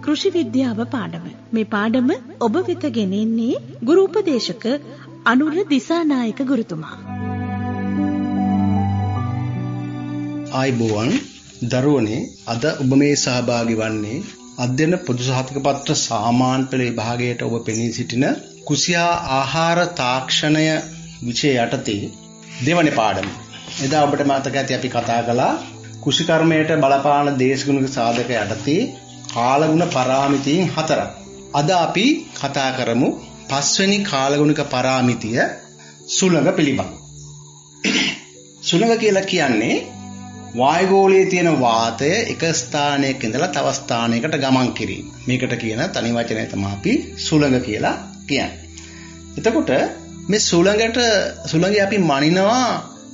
කෘෂි විද්‍යාව පාඩම. මේ පාඩම ඔබ වෙත ගෙනෙන්නේ ගුරු උපදේශක අනුර දිසානායක ගුරුතුමා. ආයිබෝවන් දරුවනේ, අද ඔබ මේ සහභාගී වන්නේ අධ්‍යයන පොදු සහතික පත්‍ර සාමාන්‍ය පෙළ විභාගයට ඔබ පෙනී සිටින කුසියා ආහාර තාක්ෂණය විෂය යටතේ දෙවන පාඩම. එදා ඔබට මතක ඇති අපි කතා කළා කෘෂිකර්මයට බලපාන දේශගුණික සාධක යටතේ කාලගුණ පරාමිතීන් 4ක්. අද අපි කතා කරමු 5 වෙනි කාලගුණික පරාමිතිය සුළඟ පිළිබඳ. සුළඟ කියලා කියන්නේ වායුගෝලයේ තියෙන වාතය එක ස්ථානයක ඉඳලා තව ස්ථානයකට ගමන් කිරීම. මේකට කියන තනි වචනය තමයි අපි සුළඟ කියලා කියන්නේ. එතකොට මේ සුළඟේ අපි මනිනවා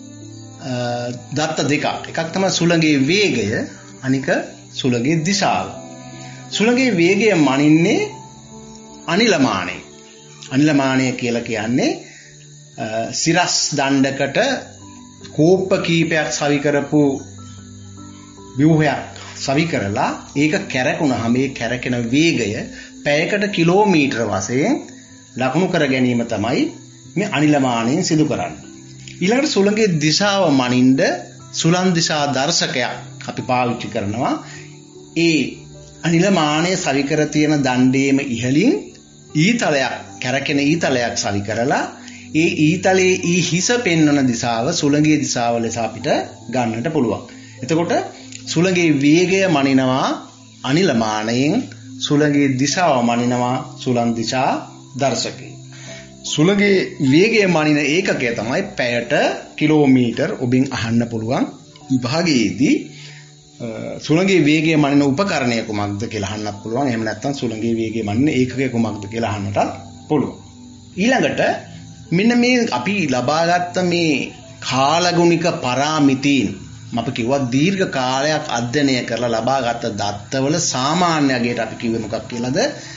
දත්ත දෙකක්. එකක් තමයි සුළඟේ වේගය, අනික සුළඟේ දිශාව. සුළඟේ වේගය මනින්නේ අනිලමානය. අනිලමානය කියලා කියන්නේ සිරස් දණ්ඩකට කෝප්ප කීපයක් සවි කරපු ව්‍යුහයක් සවි කරලා ඒක කැරකුණාම මේ කැරකෙන වේගය පැයකට කිලෝමීටර වශයෙන් ලකුණු කර ගැනීම තමයි මේ අනිලමානයෙන් සිදු කරන්නේ. ඊළඟට සුළඟේ දිශාව මනින්න සුළං දිශා දර්ශකයක් අපි පාවිච්චි කරනවා. ඒ අනිලමානයේ සවි කර තියෙන දණ්ඩේම ඉහළින් ඊතලයක් කැරකෙන ඊතලයක් සවි කරලා ඒ ඊතලයේ ඊ හිස පෙන්වන දිශාව සුළඟේ දිශාව ලෙස අපිට ගන්නට පුළුවන්. එතකොට සුළඟේ වේගය මනිනවා අනිලමානයෙන්, සුළඟේ දිශාව මනිනවා සුළං දිශා දර්ශකයෙන්. සුළඟේ වේගය මනින ඒකකය තමයි පැයට කිලෝමීටර්. ඔබෙන් අහන්න පුළුවන් විභාගයේදී සුළඟේ වේගය මනින උපකරණය කුමක්ද කියලා අහන්නත් පුළුවන්. එහෙම නැත්නම් සුළඟේ වේගය මනින ඒකකය කුමක්ද කියලා අහන්නට පුළුවන්. ඊළඟට මෙන්න මේ අපි ලබාගත්ත මේ කාලගුණික පරාමිතීන් අපි කිව්වා දීර්ඝ කාලයක් අධ්‍යයනය කරලා ලබාගත් දත්තවල සාමාන්‍ය අගයට අපි කිව්වේ මොකක් කියලාද?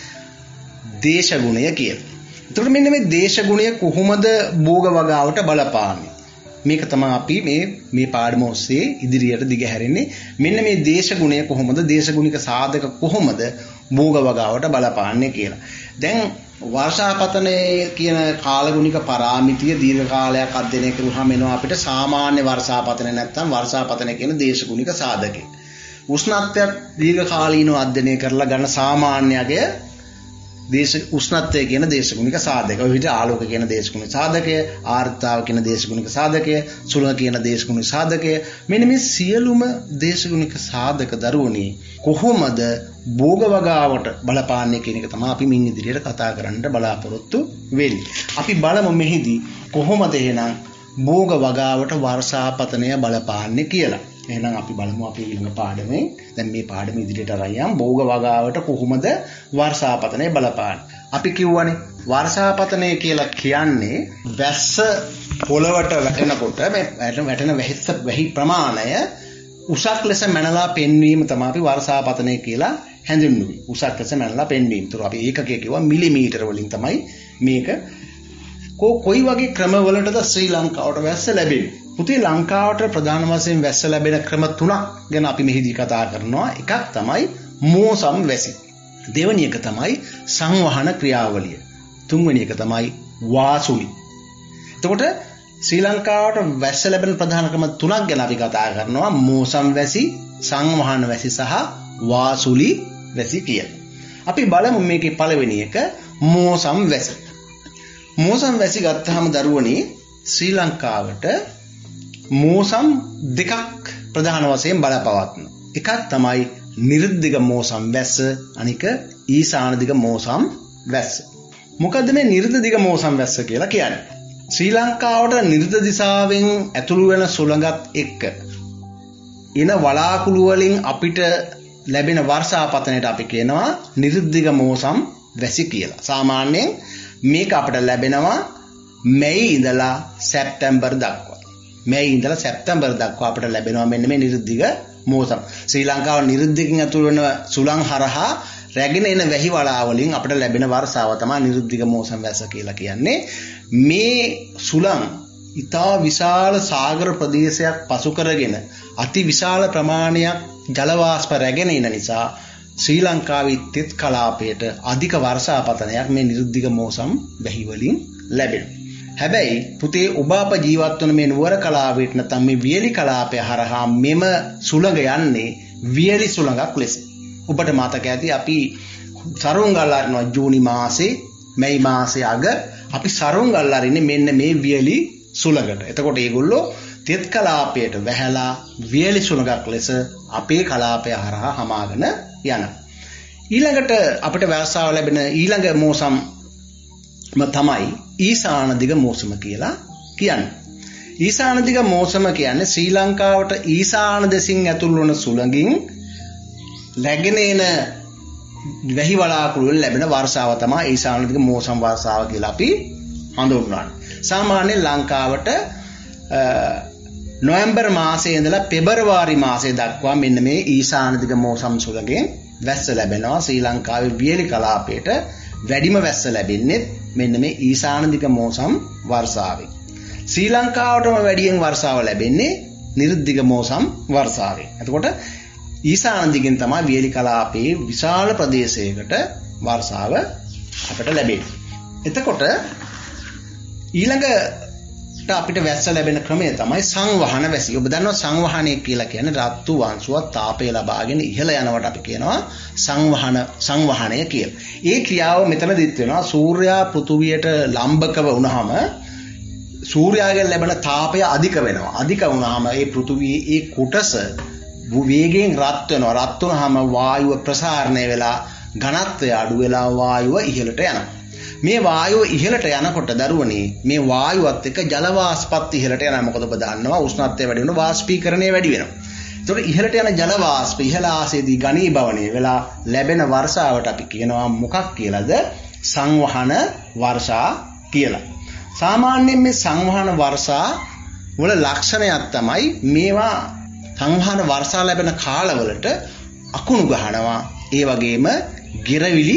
දේශගුණය කියලා. එතකොට මෙන්න මේ දේශගුණය කොහොමද භෝග වගාවට බලපාන්නේ? මේක තමයි අපි මේ පාඩම ඔස්සේ ඉදිරියට දිගහැරෙන්නේ. මෙන්න මේ දේශගුණය කොහොමද, දේශගුණික සාධක කොහොමද භෝග වගාවට බලපාන්නේ කියලා. දැන් වර්ෂාපතනයේ කියන කාලගුණික පරාමිතිය දීර්ඝ කාලයක් අධ්‍යයනය කරුවාම එනවා අපිට සාමාන්‍ය වර්ෂාපතන නැත්නම් වර්ෂාපතන කියන දේශගුණික සාධකය. උෂ්ණත්වයක් දීර්ඝ කාලීනව අධ්‍යයනය කරලා ගන්න සාමාන්‍යය උෂ්ණත්වය කියන දේශගුණික සාධකය. ඔය විදිහට ආලෝක කියන දේශගුණික සාධකය, ආර්ද්‍රතාව කියන දේශගුණික සාධකය, සුළඟ කියන දේශගුණික සාධකය. මෙන්න මේ සියලුම දේශගුණික සාධක දරුවනේ කොහොමද භෝග වගාවට බලපාන්නේ කියන එක තමයි අපි මින් ඉදිරියට කතා කරන්න බලාපොරොත්තු වෙන්නේ. අපි බලමු මෙහිදී කොහොමද එහෙනම් භෝග වගාවට වර්ෂාපතනය බලපාන්නේ කියලා. එහෙනම් අපි බලමු අපේ ඊළඟ පාඩමේ. දැන් මේ පාඩම ඉදිරියට අරන් භෝග වගාවට කොහොමද වර්ෂාපතනය බලපාන්නේ. අපි කියවනේ වර්ෂාපතනය කියලා කියන්නේ වැස්ස පොළවට වැටෙනකොට මේ වැටෙන වැහි ප්‍රමාණය උසක් ලෙස මැනලා පෙන්වීම තමයි අපි වර්ෂාපතනය කියලා හැඳින්වුවේ. උසක් ලෙස මැනලා පෙන්වීම. ඒතර අපි ඒකකය කිව්වා මිලිමීටර වලින් තමයි මේක. කොයි වගේ ක්‍රමවලටද ශ්‍රී ලංකාවට වැස්ස ලැබෙන්නේ? පුතේ ලංකාවට ප්‍රධාන වශයෙන් වැස්ස ලැබෙන ක්‍රම 3ක් ගැන අපි මෙහිදී කතා කරනවා. එකක් තමයි මෝසම් වැසි. දෙවෙනි එක තමයි සංවහන ක්‍රියාවලිය. තුන්වෙනි එක තමයි වාසුලි. එතකොට ශ්‍රී ලංකාවට වැස්ස ලැබෙන ප්‍රධාන ක්‍රම 3ක් ගැන අපි කතා කරනවා. මෝසම් වැසි, සංවහන වැසි සහ වාසුලි වැසි කියලා. අපි බලමු මේකේ පළවෙනි එක මෝසම් වැසි. මෝසම් වැසි ගත්තාම දරුවනේ ශ්‍රී ලංකාවට මෝසම් දෙකක් ප්‍රධාන වශයෙන් බලපවත්න. එකක් තමයි නිර්දිග මෝසම් වැස්ස, අනික ඊශානදිග මෝසම් වැස්ස. මොකද්ද මේ නිර්දිග මෝසම් වැස්ස කියලා කියන්නේ? ශ්‍රී ලංකාවට නිර්ද දිශාවෙන් ඇතුළු වෙන සුළඟත් එක්ක එන වලාකුළු වලින් අපිට ලැබෙන වර්ෂාපතනයට අපි කියනවා නිර්දිග මෝසම් වැසි කියලා. සාමාන්‍යයෙන් මේක අපිට ලැබෙනවා මැයි ඉඳලා සැප්තැම්බර් දක්වා. මැයි ඉඳලා සැප්තැම්බර් දක්වා අපිට ලැබෙනවා මෙන්න මේ නිර්දිග මෝසම්. ශ්‍රී ලංකාව නිර්දිගින් ඇතුළු වෙන සුළං හරහා රැගෙන එන වැහි වලා වලින් අපිට ලැබෙන වර්ෂාව තමයි නිර්දිග මෝසම් වැස්ස කියලා කියන්නේ. මේ සුළං ඉතා විශාල සාගර ප්‍රදේශයක් පසු කරගෙන අති විශාල ප්‍රමාණයක් ජල වාෂ්ප රැගෙන එන නිසා ශ්‍රී ලංකාවේ තෙත් කලාපයට අධික වර්ෂාපතනයක් මේ නිරුද්ධික මෝසම් වැහි වලින් ලැබෙනවා. හැබැයි පුතේ ඔබ අප ජීවත් වන මේ නුවර කලාපයට නැත්නම් මේ වියලි කලාපය හරහා මෙම සුළඟ යන්නේ වියලි සුළඟක් ලෙස. ඔබට මතක ඇති අපි සරුංගල් අරිනවා ජූනි මාසේ මැයි මාසේ අග අපි සරුංගල් අරින්නේ මෙන්න මේ වියලි සුළඟට. එතකොට මේගොල්ලෝ තෙත් කලාපයට වැහැලා වියලි සුළඟක් ලෙස අපේ කලාපය හරහා හමාගෙන යනවා. ඊළඟට අපිට වර්ෂාව ලැබෙන ඊළඟ මෝසම් තමයි ඊසාන දිග මෝසම කියලා කියන්නේ. ඊසාන දිග මෝසම කියන්නේ ශ්‍රී ලංකාවට ඊසාන දෙසින් ඇතුල් වන සුළඟින් läගෙන එන වැහි වලාකුළු වලින් ලැබෙන වර්ෂාව තමයි ඊසාන දිග මෝසම් වර්ෂාව කියලා අපි හඳුන්වන්නේ. සාමාන්‍යයෙන් ලංකාවට නොවැම්බර් මාසයේ ඉඳලා පෙබරවාරි මාසය දක්වා මෙන්න මේ ඊසාන දිග මෝසම් සුළඟෙන් වැස්ස ලැබෙනවා. ශ්‍රී ලංකාවේ වියලි කලාපයට වැඩිම වැස්ස ලැබෙන්නේ මෙන්න මේ ඊසාන දිග මෝසම් වර්ෂාවෙන්. ශ්‍රී ලංකාවටම වැඩියෙන් වර්ෂාව ලැබෙන්නේ නිරුද්ධික මෝසම් වර්ෂාවෙන්. එතකොට ඊසාන දිගෙන් තමයි වියලි කලාපයේ විශාල ප්‍රදේශයකට වර්ෂාව අපට ලැබෙන්නේ. එතකොට ඊළඟට අපිට වැස්ස ලැබෙන ක්‍රමය තමයි සංවහන වැසි. ඔබ දන්නවා සංවහනය කියලා කියන්නේ රත්තු වංශුවක් තාපය ලබාගෙන ඉහළ යනවට අපි කියනවා සංවහනය කියලා. ඒ ක්‍රියාව මෙතනදිත් වෙනවා. සූර්යයා පෘථුවියට ලම්බකව වුණාම සූර්යාගෙන් ලැබෙන තාපය අධික වෙනවා. අධික වුණාම ඒ පෘථුවියේ ඒ කොටස වේගයෙන් රත් වෙනවා. රත් වුණාම වායුව ප්‍රසාරණය වෙලා ඝනත්වය අඩු වෙලා වායුව ඉහළට යනවා. මේ වායුව ඉහළට යනකොට දරුවනේ මේ වායුවත් එක්ක ජල වාෂ්පත් ඉහළට යනවා. මොකද ඔබ දන්නවා උෂ්ණත්වය වැඩි වෙනවා වාෂ්පීකරණය වැඩි වෙනවා. ඒතකොට ඉහළට යන ජල වාෂ්ප ඉහළ ආසේදී ඝනීභවණය වෙලා ලැබෙන වර්ෂාවට අපි කියනවා මොකක් කියලාද? සංවහන වර්ෂා කියලා. සාමාන්‍යයෙන් මේ සංවහන වර්ෂා වල ලක්ෂණයක් තමයි මේවා සංවහන වර්ෂා ලැබෙන කාලවලට අකුණු ගහනවා. ඒ වගේම ගිරවිලි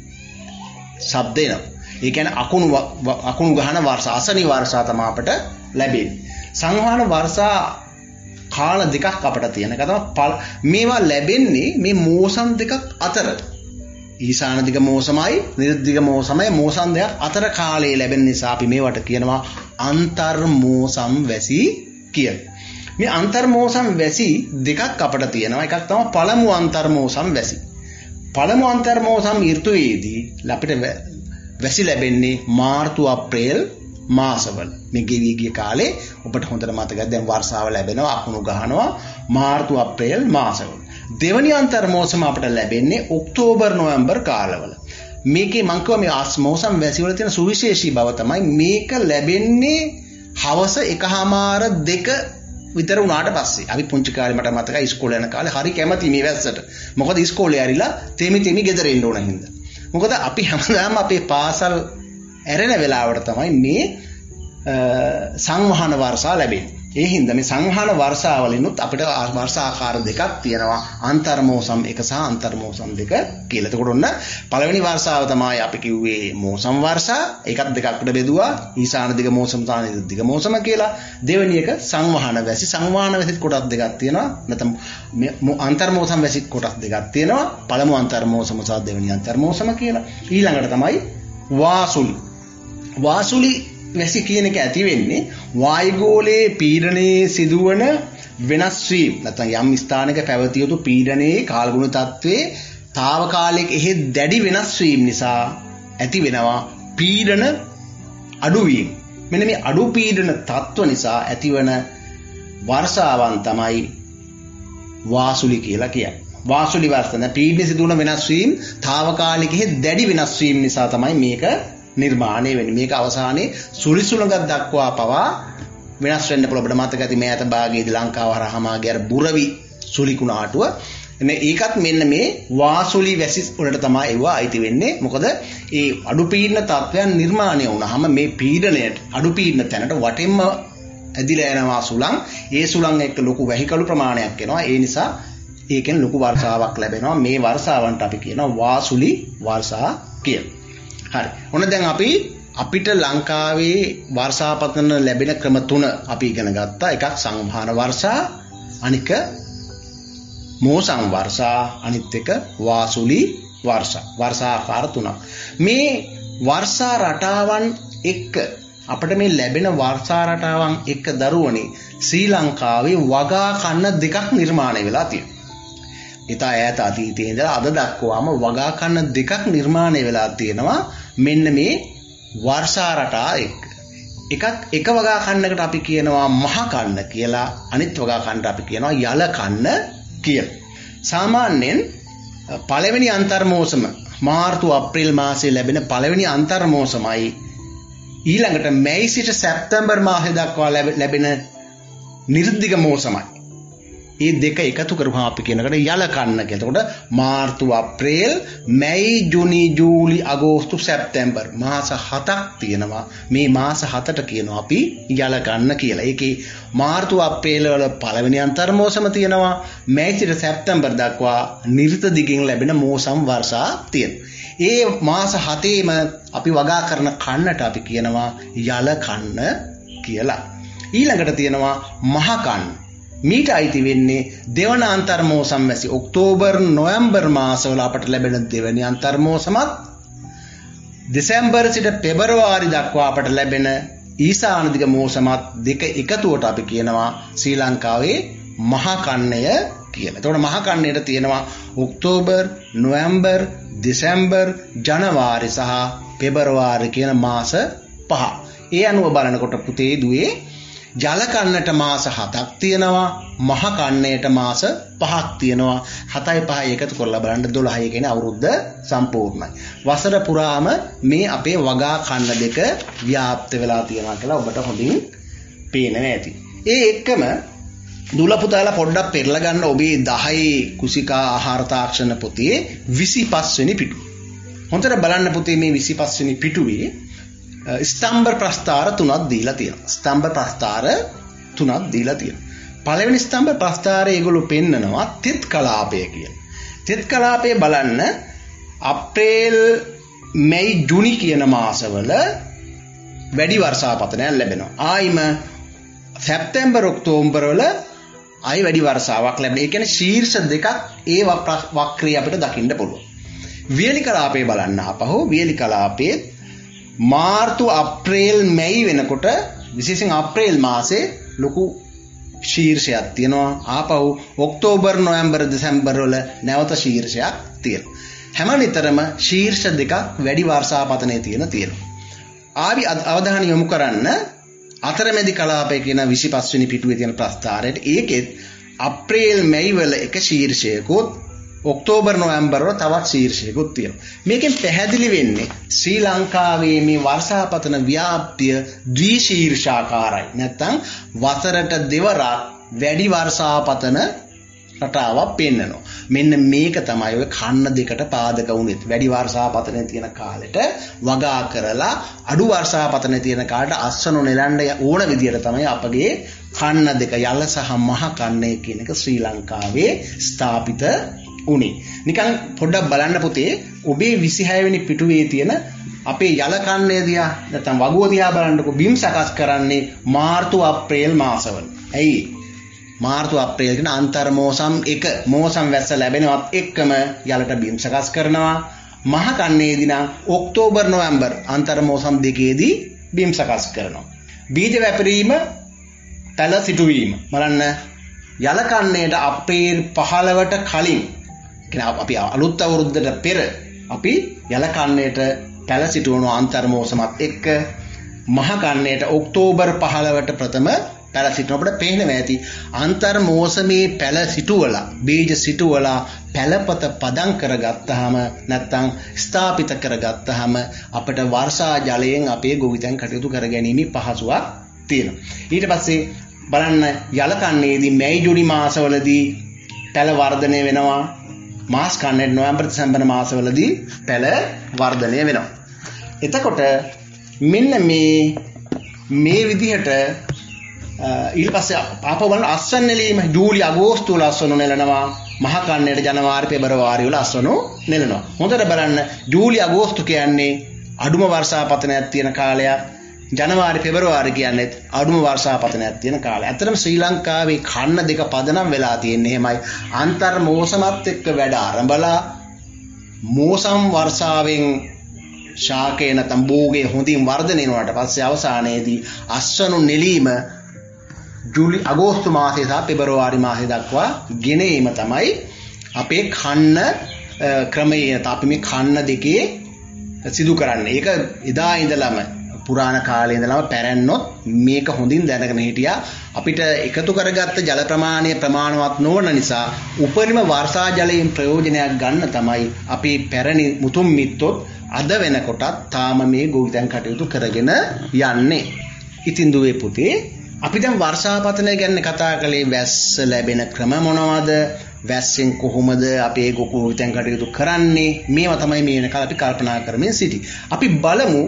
ශබ්ද එනවා. ඒ කියන්නේ අකුණු ගහන වර්ෂා අසනි වර්ෂා තමයි අපට ලැබෙන්නේ. සංවහන වර්ෂා කාල දෙකක් අපට තියෙන. ඒක තමයි මේවා ලැබෙන්නේ මේ මෝසම් දෙකක් අතර. ඊසාන දිග මෝසමයි නිරුද්ධික මෝසමයි මෝසම් දෙකක් අතර කාලයේ ලැබෙන නිසා අපි මේවට කියනවා අන්තර් මෝසම් වැසි කියලා. මේ අන්තර් මෝසම් වැසි දෙකක් අපට තියෙනවා. එකක් තමයි පළමු අන්තර් මෝසම් වැසි. පළමු අන්තර් මෝසම් ඍතුවේදී අපිට වැසි ලැබෙන්නේ මාර්තු අප්‍රේල් මාසවල. මේ ගෙවි ගිය කාලේ ඔබට හොඳට මතකයි දැන් වර්ෂාව ලැබෙනවා අකුණු ගහනවා මාර්තු අප්‍රේල් මාසවල. දෙවනි අන්තර් මෝසම අපට ලැබෙන්නේ ඔක්තෝබර් නොවැම්බර් කාලවල. මේකේ මම කියවා මේ මෝසම් වැසි වල තියෙන සුවිශේෂී බව තමයි මේක ලැබෙන්නේ හවස 1:02 විතර වුණාට පස්සේ. අපි පුංචි කාලේ මට මතකයි ඉස්කෝලේ යන කාලේ හරි කැමති මේ වැස්සට. මොකද ඉස්කෝලේ ඇරිලා තෙමි ගෙදර එන්න ඕන හින්දා. මොකද අපි හැමදාම අපේ පාසල් ඇරෙන වෙලාවට තමයි මේ සංවහන වර්ෂා ලැබෙන්නේ. ඒ හින්දා මේ සංවහන වර්ෂාවලිනුත් අපිට වර්ෂාකාර දෙකක් තියෙනවා. අන්තර් මෝසම් 1 සහ අන්තර් මෝසම් 2 කියලා. එතකොට ඔන්න පළවෙනි වර්ෂාව තමයි අපි කිව්වේ මෝසම් වර්ෂා. ඒකත් දෙකකට බෙදුවා. ඊසාන දිග මෝසම සහ නිරුද්ධික මෝසම කියලා. දෙවෙනි එක සංවහන වැසි. සංවහන වැසිත් කොටස් දෙකක් තියෙනවා. නැත්නම් අන්තර් මෝසම් වැසිත් කොටස් දෙකක් තියෙනවා. පළමු අන්තර් මෝසම සහ දෙවෙනි අන්තර් මෝසම කියලා. ඊළඟට තමයි වාසුලි. වාසුලි වැසි කියන එක ඇති වෙන්නේ වායුගෝලයේ පීඩනයේ සිදුවන වෙනස් වීම. නැත්නම් යම් ස්ථානයක පැවතිය යුතු පීඩනයේ කාලගුණ තත්ත්වයේ తాවකාලික එහෙ දැඩි වෙනස් වීම නිසා ඇති වෙනවා පීඩන අඩුවීම. මෙන්න මේ අඩු පීඩන තත්ත්ව නිසා ඇතිවන වර්ෂාවන් තමයි වාසුලි කියලා කියන්නේ. වාසුලි වර්ෂණ පීඩනයේ සිදුවන වෙනස් වීම తాවකාලික එහෙ දැඩි වෙනස් වීම නිසා තමයි මේක නිර්මාණය වෙන්නේ. මේක අවසානයේ සුළි සුළඟක් දක්වා පවා වෙනස් වෙන්න පුළුවන්. අපිට මතක ඇති මේ අත භාගයේදී ලංකාව හරහාම ගියර බුරවි සුළි කුණාටුව. ඒකත් මෙන්න මේ වාසුලි වැසි වලට තමයි ඒවා අයිති වෙන්නේ. මොකද ඒ අඩු පීඩන තත්ත්වයන් නිර්මාණය වුණාම මේ පීඩනයට අඩු පීඩන තැනට වටෙන්ම ඇදිලා යනවා සුළං. ඒ සුළං එක්ක ලොකු වැහිකළු ප්‍රමාණයක් එනවා. ඒ නිසා ඒකෙන් ලොකු වර්ෂාවක් ලැබෙනවා. මේ වර්ෂාවන්ට අපි කියනවා වාසුලි වර්ෂා කියලා. හරි. ඔන්න දැන් අපිට ලංකාවේ වර්ෂාපතන ලැබෙන ක්‍රම තුන අපි ඉගෙන ගත්තා. එකක් සංවහන වර්ෂා, අනික මෝසම් වර්ෂා අනිත් එක වාසුලි වර්ෂා. වර්ෂාකාර තුනක්. මේ වර්ෂා රටාවන් එක්ක අපිට මේ ලැබෙන වර්ෂා රටාවන් එක්ක දරුවනේ ශ්‍රී ලංකාවේ වගා කන්න දෙකක් නිර්මාණය වෙලා තියෙනවා. ඉතා ඈත අතීතයේ ඉඳලා අද දක්වාම වගා කන්න දෙකක් නිර්මාණය වෙලා තියෙනවා මෙන්න මේ වර්ෂා රටා එක්ක. එක වගා කන්නකට අපි කියනවා මහ කන්න කියලා, අනිත් වගා කන්නට අපි කියනවා යල කන්න කියලා. සාමාන්‍යයෙන් පළවෙනි අන්තර්මෝසම මාර්තු අප්‍රේල් මාසයේ ලැබෙන පළවෙනි අන්තර්මෝසමයි ඊළඟට මැයි සිට සැප්තැම්බර් මාසය දක්වා ලැබෙන නිර්දිග මෝසමයි. මේ දෙක එකතු කරපුවම අපි කියනකට යල කන්න කියලා. එතකොට මාර්තු අප්‍රේල් මැයි ජූනි ජූලි අගෝස්තු සැප්තැම්බර් මාස 7ක් තියෙනවා. මේ මාස 7ට කියනවා අපි යල කන්න කියලා. ඒකේ මාර්තු අප්‍රේල් වල පළවෙනි අන්තර්මෝසම තියෙනවා. මැයි සිට සැප්තැම්බර් දක්වා නිර්ත දිගින් ලැබෙන මෝසම් වර්ෂා තියෙනවා. ඒ මාස 7ේම අපි වගා කරන කන්නට අපි කියනවා යල කන්න කියලා. ඊළඟට තියෙනවා මහ කන්න. මීට අයිති වෙන්නේ දෙවන අන්තර්මෝසම් වැසි ඔක්තෝබර් නොවැම්බර් මාසවල අපට ලැබෙන දෙවැනි අන්තර්මෝසමත් දෙසැම්බර් සිට පෙබරවාරි දක්වා අපට ලැබෙන ඊසාන දිග මෝසමත් දෙක එකතුවට අපි කියනවා ශ්‍රී ලංකාවේ මහ කන්නය කියලා. එතකොට මහ කන්නයට තියෙනවා ඔක්තෝබර් නොවැම්බර් දෙසැම්බර් ජනවාරි සහ පෙබරවාරි කියන මාස 5. ඒ අනුව බලනකොට පුතේ දුවේ ජල කන්නට මාස 7ක් තියෙනවා, මහ කන්නයට මාස 5ක් තියෙනවා. 7යි 5යි එකතු කරලා බලන්න 12යි කියන අවුරුද්ද සම්පූර්ණයි. වසර පුරාම මේ අපේ වගා කන්න දෙක ව්‍යාප්ත වෙලා තියෙනවා කියලා ඔබට හොඳින් පේනවා ඇති. ඒ එක්කම දුල පුතාලා පොඩ්ඩක් පෙරලා ගන්න ඔබේ 10 කුසිකා ආහාර තාක්ෂණ පොතේ 25 වෙනි පිටුව. හොඳට බලන්න පුතේ මේ 25 වෙනි පිටුවේ ස්තම්භ ප්‍රස්ථාර 3ක් දීලා තියෙනවා. ස්තම්භ ප්‍රස්ථාර 3ක් දීලා තියෙනවා. පළවෙනි ස්තම්භ ප්‍රස්ථාරය ඒගොල්ලෝ පෙන්නනවා තෙත් කලාපය කියලා. තෙත් කලාපය බලන්න අප්‍රේල් මැයි ජූනි කියන මාසවල වැඩි වර්ෂාපතනයක් ලැබෙනවා. ආයිම සැප්තැම්බර් ඔක්තෝබර් වල ආයි වැඩි වර්ෂාවක් ලැබෙනවා. ඒ කියන්නේ ශීර්ෂ දෙකක් ඒ වක්‍රය අපිට දකින්න පුළුවන්. වියලි කලාපය බලන්න ආපහු වියලි කලාපයේ මාර්තු අප්‍රේල් මැයි වෙනකොට විශේෂයෙන් අප්‍රේල් මාසේ ලොකු ශීර්ෂයක් තියෙනවා. ආපහු ඔක්තෝබර් නොවැම්බර් දෙසැම්බර් වල නැවත ශීර්ෂයක් තියෙනවා. හැම නිතරම ශීර්ෂ දෙකක් වැඩි වර්ෂාපතනයේ තියෙනවා. ආවි අවධානය යොමු කරන්න අතරමැදි කලාපය කියන 25 වෙනි පිටුවේ තියෙන ප්‍රස්ථාරයට. ඒකෙත් අප්‍රේල් මැයි වල එක ශීර්ෂයකොත් ඔක්තෝබර් නොවැම්බර් වල තවත් ශීර්ෂයකුත් තියෙනවා. මේකෙන් පැහැදිලි වෙන්නේ ශ්‍රී ලංකාවේ මේ වර්ෂාපතන ව්‍යාප්තිය ද්විශීර්ෂාකාරයි. නැත්නම් වසරට දෙවරක් වැඩි වර්ෂාපතන රටාවක් පෙන්වනවා. මෙන්න මේක තමයි ඔය කන්න දෙකට පාදක වුනේ. වැඩි වර්ෂාපතන තියෙන කාලෙට වගා කරලා අඩු වර්ෂාපතන තියෙන කාලෙට අස්වනු නෙලන්න ඕන විදියට තමයි අපගේ කන්න දෙක යල සහ මහ කන්නේ කියන එක ශ්‍රී ලංකාවේ ස්ථාපිත උනේ. නිකන් පොඩ්ඩක් බලන්න පුතේ ඔබේ 26 වෙනි පිටුවේ තියෙන අපේ යල කන්නේ දිහා නැත්නම් වගුව දිහා බලන්නකො. බිම් සකස් කරන්නේ මාර්තු අප්‍රේල් මාසවල. ඇයි? මාර්තු අප්‍රේල් කියන අන්තර්මෝසම් එක මෝසම් වැස්ස ලැබෙනවත් එක්කම යලට බිම් සකස් කරනවා. මහ කන්නේදී නම් ඔක්තෝබර් නොවැම්බර් අන්තර්මෝසම් දෙකේදී බිම් සකස් කරනවා. බීජ වැපරීම පැල සිටුවීම බලන්න යල කන්නේට අප්‍රේල් 15ට කලින් අපි අලුත් අවුරුද්දට පෙර අපි යල කන්නේට පැල සිටවන අන්තර්මෝසමත් එක්ක මහ කන්නේට ඔක්තෝබර් 15ට ප්‍රථම පැල සිටවනකොට පේනවා ඇති අන්තර්මෝසමේ පැල සිටුවලා බීජ සිටුවලා පැලපත පදම් කරගත්තාම නැත්නම් ස්ථාපිත කරගත්තාම අපිට වර්ෂා ජලයෙන් අපේ ගොවිතැන් කටයුතු කරගැනීමේ පහසුවක් තියෙනවා. ඊට පස්සේ බලන්න යල කන්නේදී මැයි ජූනි මාසවලදී පැල වර්ධනය වෙනවා. මාස් කන්නේ නොවැම්බර් දෙසැම්බර් මාසවලදී පැල වර්ධනය වෙනවා. එතකොට මෙන්න මේ විදිහට ඊට පස්සේ ආපහු බලන අස්වැන්න නෙලීම ජූලි අගෝස්තු වල අස්වැන්න නෙලනවා. මහ කන්නේට ජනවාරි පෙබරවාරි වල අස්වැන්න නෙලනවා. හොඳට බලන්න ජූලි අගෝස්තු කියන්නේ අඩුම වර්ෂාපතනයක් තියෙන කාලයක්. ජනවාරි පෙබරවාරි කියන්නේ අඩුම වර්ෂාපතනයක් තියෙන කාලය. ඇත්තටම ශ්‍රී ලංකාවේ කන්න දෙක පදනම් වෙලා තියෙන්නේ එහෙමයි. අන්තර් මෝසමත් එක්ක වැඩ ආරම්භලා මෝසම් වර්ෂාවෙන් ශාකේ නැත්නම් භෝගේ හොඳින් වර්ධනය වෙනාට පස්සේ අවසානයේදී අස්වනු නෙලීම අගෝස්තු මාසයේ සහ පෙබරවාරි මාසයේ දක්වා ගෙනීම තමයි අපේ කන්න ක්‍රමයේ අපි මේ කන්න දෙකේ සිදු කරන්නේ. ඒක එදා ඉඳලම පුරාණ කාලේ ඉඳලම පැරැන්නොත් මේක හොඳින් දැනගෙන හිටියා. අපිට එකතු කරගත්ත ජල ප්‍රමාණය ප්‍රමාණවත් නොවන නිසා උපරිම වර්ෂා ජලයෙන් ප්‍රයෝජනයක් ගන්න තමයි අපි පැරණි මුතුන් මිත්තොත් අද වෙනකොටත් තාම මේ ගොවිතැන් කටයුතු කරගෙන යන්නේ. ඉතින් දුවේ පුතේ අපි දැන් වර්ෂාපතනය ගැන කතා කළේ වැස්ස ලැබෙන ක්‍රම මොනවද? වැස්සෙන් කොහොමද අපේ ගොවිතැන් කටයුතු කරන්නේ? මේවා තමයි මේ වෙනකල් අපි කල්පනා කරමින් සිටි. අපි බලමු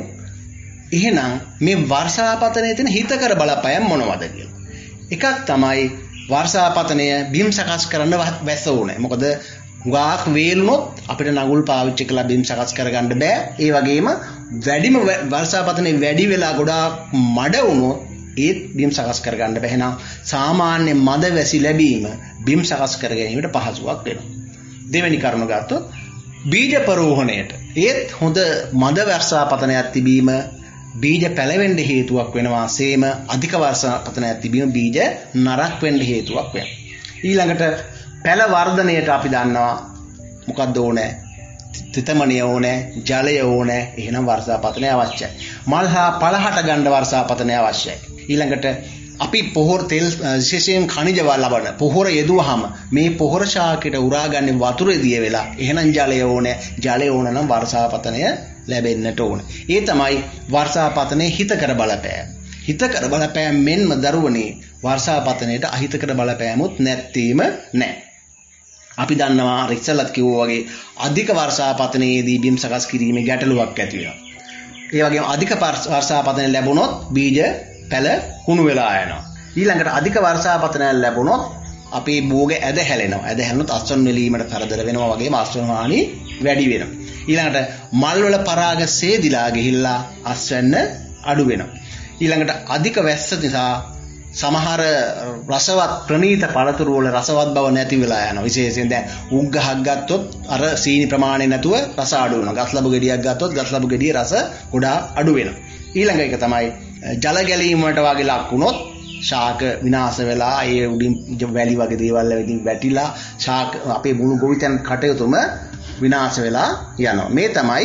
එහෙනම් මේ වර්ෂාපතනයේ තියෙන හිතකර බලපෑම් මොනවද කියලා. එකක් තමයි වර්ෂාපතනය බිම් සකස් කරන්න වැස්ස ඕනේ. මොකද ගාක් වේලුනොත් අපිට නගුල් පාවිච්චි කරලා බිම් සකස් කරගන්න බෑ. ඒ වගේම වැඩිම වර්ෂාපතනයේ වැඩි වෙලා ගොඩාක් මඩ වුණොත් ඒත් බිම් සකස් කරගන්න බැහැ. නම් සාමාන්‍ය මද වැසි ලැබීම බිම් සකස් කර ගැනීමට පහසුවක් වෙනවා. දෙවෙනි කරුණ ගත්තොත් බීජ පරෝහණයට ඒත් හොඳ මද වර්ෂාපතනයක් තිබීම බීජ පැලවෙන්න හේතුවක් වෙනවා. සේම අධික වර්ෂාපතනයක් තිබීම බීජ නරක් වෙන්න හේතුවක් වෙනවා. ඊළඟට පැල වර්ධනයට අපි දන්නවා මොකක්ද ඕනේ? තිතමනිය ඕනේ, ජලය ඕනේ. එහෙනම් වර්ෂාපතනය අවශ්‍යයි. මල් හා පළ හට ගන්න වර්ෂාපතනය අවශ්‍යයි. ඊළඟට අපි පොහොර තෙල් විශේෂයෙන් ඛනිජ ලබන පොහොර යෙදුවාම මේ පොහොර ශාකයට උරාගන්නේ වතුරේ දිය වෙලා. එහෙනම් ජලය ඕනේ. ජලය ඕන නම් වර්ෂාපතනය ලැබෙන්නට ඕනේ. ඒ තමයි වර්ෂාපතනයේ හිතකර බලපෑම. හිතකර බලපෑම මෙන්ම දරුවනේ වර්ෂාපතනයට අහිතකර බලපෑමුත් නැත්තේම නැහැ. අපි දන්නවා රික්සලත් කිව්වා වගේ අධික වර්ෂාපතනයේදී බිම් සකස් කිරීමේ ගැටලුවක් ඇති වෙනවා. ඒ වගේම අධික වර්ෂාපතනය ලැබුණොත් බීජ පැල කුණු වෙලා යනවා. ඊළඟට අධික වර්ෂාපතනය ලැබුණොත් අපේ භෝග ඇද හැලෙනවා. ඇද හැලුණොත් අස්වැන්න වලීමට කරදර වෙනවා. වගේම අස්වැන්න හානි වැඩි වෙනවා. ඊළඟට මල් වල පරාග සේදිලා ගිහිල්ලා අස්වැන්න අඩු වෙනවා. ඊළඟට අධික වැස්ස නිසා සමහර රසවත් ප්‍රණීත පළතුරු වල රසවත් බව නැති වෙලා යනවා. විශේෂයෙන් දැන් උග් ගහක් ගත්තොත් අර සීනි ප්‍රමාණය නැතුව රස අඩු වෙනවා. ගස් ලැබු ගෙඩියක් ගත්තොත් ගස් ලැබු ගෙඩියේ රස ගොඩාක් අඩු වෙනවා. ඊළඟ එක තමයි ජල ගැලීම වලට වගේ ලක් වුණොත් ශාක විනාශ වෙලා ඒ උඩින් වැලි වගේ දේවල් වලින් වැටිලා ශාක අපේ මුළු ගොවිතැන් කටයුතුම විනාශ වෙලා යනවා. මේ තමයි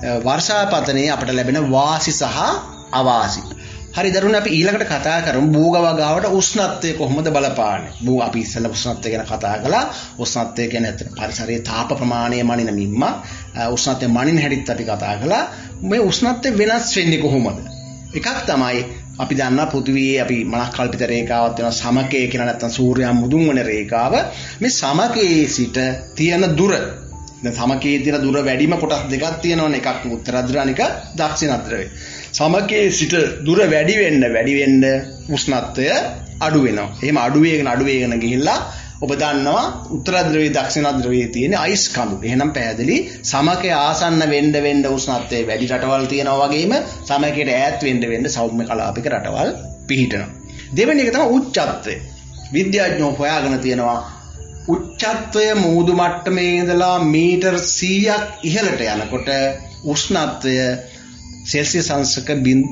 වර්ෂාපතනයේ අපට ලැබෙන වාසි සහ අවාසි. හරි දරුවනේ අපි ඊළඟට කතා කරමු භෝග වගාවට උෂ්ණත්වය කොහොමද බලපාන්නේ. අපි ඉස්සෙල්ලා උෂ්ණත්වය ගැන කතා කළා. උෂ්ණත්වය කියන්නේ ඇත්තට පරිසරයේ තාප ප්‍රමාණය මනින මිම්ම. උෂ්ණත්වය මනින හැටිත් අපි කතා කළා. මේ උෂ්ණත්වය වෙනස් වෙන්නේ කොහොමද? එකක් තමයි අපි දන්නා පෘථිවියේ අපි මනස් කල්පිත රේඛාවක් වෙනවා සමකයේ කියලා නැත්නම් සූර්යයා මුදුන් වන රේඛාව. මේ සමකයේ සිට තියෙන දුර දැන් සමකයේ තියෙන දුර වැඩිම කොටස් දෙකක් තියෙනවනේ. එකක් උත්තර ධ්‍රව අනික දක්ෂිණ ධ්‍රවය. සමකයේ සිට දුර වැඩි වෙන්න උෂ්ණත්වය අඩු වෙනවා. එහෙම අඩු වේගන ගිහිල්ලා ඔබ දන්නවා උත්තර ධ්‍රවයේ දක්ෂිණ ධ්‍රවයේ තියෙන අයිස් කඳු. එහෙනම් පැහැදිලි සමකයේ ආසන්න වෙන්න උෂ්ණත්වය වැඩි රටවල් තියෙනවා වගේම සමකයට ඈත් වෙන්න සෞම්‍ය කලාපික රටවල් පිහිටනවා. දෙවෙනි එක තමයි උච්චත්වය. විද්‍යාඥයෝ හොයාගෙන තියෙනවා උච්චත්වය මූදු මට්ටමේ ඉඳලා මීටර් 100ක් ඉහළට යනකොට උෂ්ණත්වය සෙල්සියස් අංශක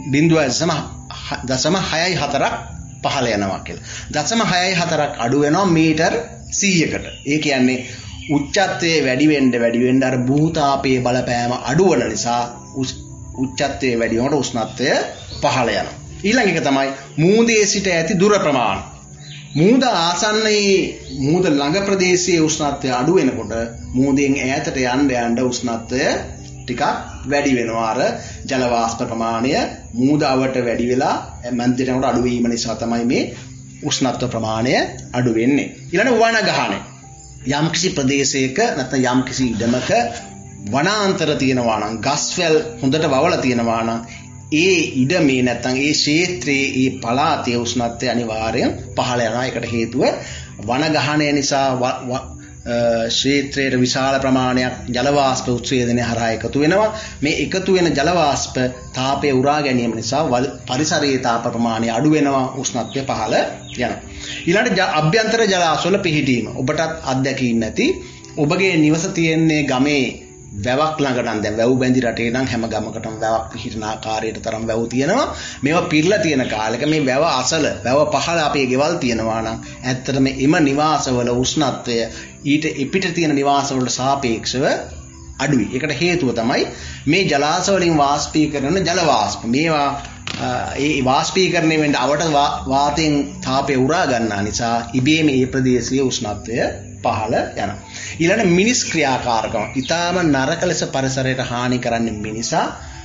0.64ක් පහළ යනවා කියලා. 0.64ක් අඩු වෙනවා මීටර් 100කට. ඒ කියන්නේ උච්චත්වයේ වැඩි වෙන්න අර භූතාපයේ බලපෑම අඩු වෙන නිසා උච්චත්වයේ වැඩි වෙනකොට උෂ්ණත්වය පහළ යනවා. ඊළඟ එක තමයි මූදේ සිට ඇති දුර ප්‍රමාණය. මූද ආසන්නයේ මූද ළඟ ප්‍රදේශයේ උෂ්ණත්වය අඩු වෙනකොට මූදෙන් ඈතට යන්න උෂ්ණත්වය ටිකක් වැඩි වෙනවා. අර ජල වාෂ්ප ප්‍රමාණය මූද අවට වැඩි වෙලා මැද්දට අඩු වීම නිසා තමයි මේ උෂ්ණත්ව ප්‍රමාණය අඩු වෙන්නේ. ඊළඟ වනගහනය. යම්කිසි ප්‍රදේශයක නැත්නම් යම්කිසි ඉඩමක වනාන්තර තියෙනවා නම් ගස්වැල් හොඳට වවලා තියෙනවා නම් ඒ ඉඩමේ නැත්නම් ඒ ක්ෂේත්‍රයේ ඒ පළාතේ උෂ්ණත්වය අනිවාර්යෙන් පහළ යනවා. ඒකට හේතුව වනගහනය නිසා ක්ෂේත්‍රයේ විශාල ප්‍රමාණයක් ජල වාෂ්ප උත්සේදනය හරහා එකතු වෙනවා. මේ එකතු වෙන ජල වාෂ්ප තාපය උරා ගැනීම නිසා පරිසරයේ තාප ප්‍රමාණය අඩු වෙනවා, උෂ්ණත්වය පහළ යනවා. ඊළඟට අභ්‍යන්තර ජලාශවල පිහිටීම. ඔබටත් අත්දැකීම් නැති ඔබගේ නිවස තියෙන්නේ ගමේ වැවක් ළඟ නම්, දැන් වැව් බැඳි රටේ නම් හැම ගමකටම වැවක් පිහිටන ආකාරයට තරම් වැව් තියෙනවා. මේවා පිරලා තියෙන කාලෙක මේ වැව අසල වැව පහළ අපේ ගෙවල් තියෙනවා නම් ඇත්තටම එම නිවාසවල උෂ්ණත්වය ඊට එපිට තියෙන නිවාසවලට සාපේක්ෂව අඩුයි. ඒකට හේතුව තමයි මේ ජලාශ වලින් වාෂ්පීකරන ජල වාෂ්ප. මේවා ඒ වාෂ්පීකරණය වෙන්න අවට වාතයෙන් තාපය උරා ගන්නා නිසා ඉබේම මේ ප්‍රදේශයේ උෂ්ණත්වය පහළ යනවා. ඊළඟ මිනිස් ක්‍රියාකාරකම. ඊටාම නරක ලෙස පරිසරයට හානි කරන්නේ මිනිසා.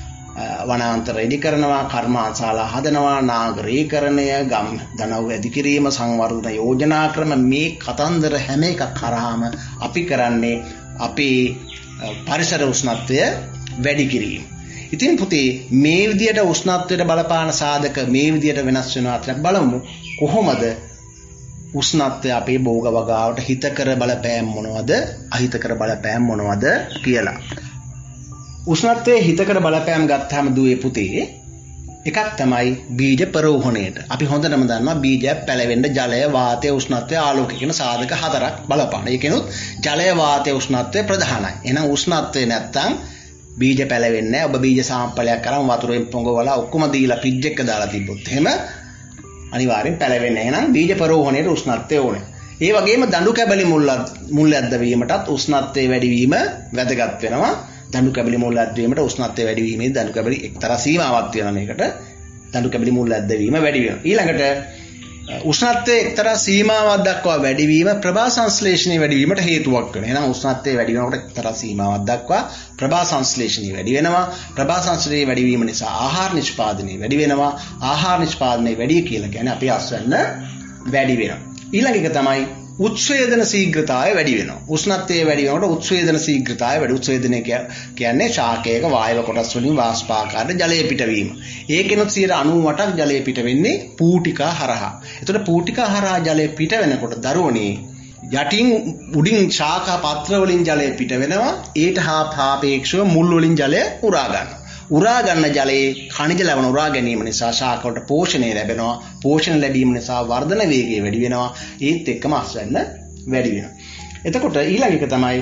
වනාන්තර රෙඩි කරනවා, කර්මාන්තශාලා හදනවා, නාගරීකරණය, ගම් දනව් වැඩි කිරීම, සංවර්ධන යෝජනා ක්‍රම, මේ කතන්දර හැම එකක් කරාම අපි කරන්නේ අපේ පරිසර උෂ්ණත්වය වැඩි කිරීම. ඉතින් පුතේ මේ විදියට උෂ්ණත්වයට බලපාන සාධක මේ විදියට වෙනස් වෙනවා කියලා බලමු. කොහොමද උෂ්ණත්වය අපේ භෝග වගාවට හිතකර බලපෑම් මොනවද, අහිතකර බලපෑම් මොනවද කියලා. උෂ්ණත්වයේ හිතකර බලපෑම් ගත්තාම දුවේ පුතේ එකක් තමයි බීජ පරෝහණයට. අපි හොඳටම දන්නවා බීජයක් පැලවෙන්න ජලය, වාතය, උෂ්ණත්වය, ආලෝකය කියන සාධක 4ක් බලපාන. ඒකෙනුත් ජලය, වාතය, උෂ්ණත්වය ප්‍රධානයි. එහෙනම් උෂ්ණත්වය නැත්තම් බීජ පැලවෙන්නේ නැහැ. ඔබ බීජ සාම්පලයක් අරන් වතුරෙන් පොඟවලා ඔක්කොම දීලා ෆ්‍රිජ් එක දාලා තිබ්බොත් එහෙම අනිවාර්යෙන් පැලවෙන්නේ. එහෙනම් බීජ පරෝහණයට උෂ්ණත්වය ඕනේ. ඒ වගේම දඬු කැබලි මුල් ඇද්දවීමටත් උෂ්ණත්වයේ වැඩිවීම වැදගත් වෙනවා. දඬු කැබලි මුල් ඇද්දවීමට උෂ්ණත්වයේ වැඩිවීමේදී දඬු කැබලි එක්තරා සීමාවක් තියෙනවා. මේකට දඬු කැබලි මුල් ඇද්දවීම වැඩි වෙනවා. ඊළඟට උෂ්ණත්වයේ එක්තරා සීමාවක් දක්වා වැඩිවීම ප්‍රභා සංශ්ලේෂණය වැඩිවීමට හේතුවක් වෙනවා. එහෙනම් උෂ්ණත්වයේ වැඩි වෙනකොට එක්තරා සීමාවක් දක්වා ප්‍රභා සංශ්ලේෂණය වැඩි වෙනවා. ප්‍රභා සංශ්ලේෂණය වැඩිවීම නිසා ආහාර නිෂ්පාදනය වැඩි වෙනවා. ආහාර නිෂ්පාදනය වැඩි කියලා කියන්නේ අපේ අස්වැන්න වැඩි වෙනවා. ඊළඟ එක තමයි උත්සේදන ශීඝ්‍රතාවය වැඩි වෙනවා. උෂ්ණත්වයේ වැඩි වෙනකොට උත්සේදන ශීඝ්‍රතාවය වැඩි. උත්සේදනය කියන්නේ ශාකයක වායව කොටස් වලින් වාෂ්පාකාරයට ජලය පිටවීම. ඒකෙනොත් 98%ක් ජලය පිට වෙන්නේ පූටිකා හරහා. එතකොට පූටිකා හරහා ජලය පිට වෙනකොට දරුවනේ යටින් උඩින් ශාකා පත්‍ර වලින් ජලය පිට වෙනවා. ඊට හා සාපේක්ෂව මුල් වලින් ජලය උරා ගන්නවා. උරා ගන්න ජලයේ khනිජ ලවණ උරා ගැනීම නිසා ශාකවලට පෝෂණය ලැබෙනවා. පෝෂණ ලැබීම නිසා වර්ධන වේගය වැඩි වෙනවා. ඒත් එක්කම අස්වැන්න වැඩි වෙනවා. එතකොට ඊළඟ එක තමයි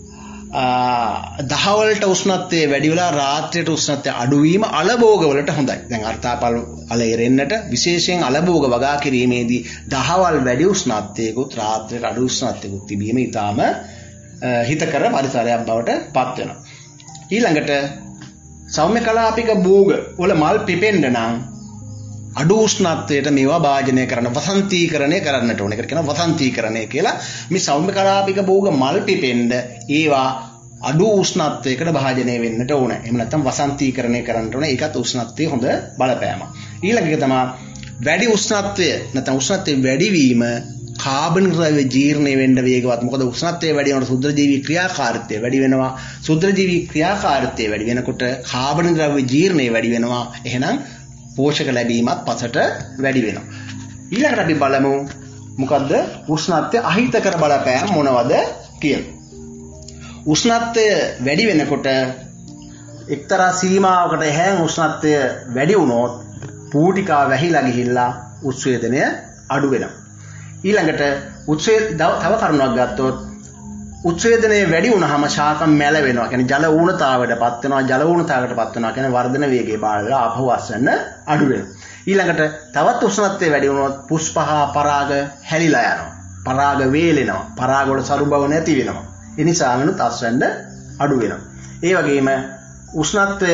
දහවලට උෂ්ණත්වය වැඩි වෙලා රාත්‍රියට උෂ්ණත්වය අඩු වීම අලභෝග වලට හොඳයි. දැන් අර්ථාපල් අල එරෙන්නට විශේෂයෙන් අලභෝග වගා කිරීමේදී දහවල් වැඩි උෂ්ණත්වයකුත් රාත්‍රියට අඩු උෂ්ණත්වයකුත් තිබීම ඊටාම හිතකර පරිසරයක් බවට පත් වෙනවා. ඊළඟට සෞම්‍ය කලාපික භෝග වල මල් පිපෙන්න නම් අඩු උෂ්ණත්වයට මේවා භාජනය කරන්න, වසන්තීකරණය කරන්නට ඕනේ. ඒකට කියනවා වසන්තීකරණය කියලා. මේ සෞම්‍ය කලාපික භෝග මල් පිපෙන්න ඒවා අඩු උෂ්ණත්වයකට භාජනය වෙන්නට ඕනේ. එහෙම නැත්නම් වසන්තීකරණය කරන්නට ඕනේ. ඒකත් උෂ්ණත්වයේ හොඳ බලපෑමක්. ඊළඟ එක තමයි වැඩි උෂ්ණත්වය නැත්නම් උෂ්ණත්වයේ වැඩිවීම කාබන් ද්‍රව්‍ය ජීර්ණය වෙන්න වේගවත්. මොකද උෂ්ණත්වය වැඩි වෙනකොට ශුද්ධජීවී ක්‍රියාකාරීත්වය වැඩි වෙනවා. ශුද්ධජීවී ක්‍රියාකාරීත්වය වැඩි වෙනකොට කාබන් ද්‍රව්‍ය ජීර්ණය වැඩි වෙනවා. එහෙනම් පෝෂක ලැබීමත් පසට වැඩි වෙනවා. ඊළඟට අපි බලමු මොකද්ද උෂ්ණත්වය අහිතකර බලපෑම් මොනවද කියලා. උෂ්ණත්වය වැඩි වෙනකොට එක්තරා සීමාවකට හැන් උෂ්ණත්වය වැඩි වුණොත් පූටිකා වැහිලා ගිහිල්ලා උත්සේදනය අඩු වෙනවා. ඊළඟට තව කරුණක් ගත්තොත් උත්සේදනය වැඩි වුණාම ශාක මැල වෙනවා. කියන්නේ ජල ඌණතාවයටපත් වෙනවා. ජල ඌණතාවයටපත් වෙනවා කියන්නේ වර්ධන වේගය බාල වෙලා ආපහු අස්වැන්න අඩු වෙනවා. ඊළඟට තවත් උෂ්ණත්වය වැඩි වුණොත් පුෂ්පහා පරාග හැලිලා යනවා. පරාග වේලෙනවා. පරාග වල සරු බව නැති වෙනවා. ඒ නිසා වෙනුත් අස්වැන්න අඩු වෙනවා. ඒ වගේම උෂ්ණත්වය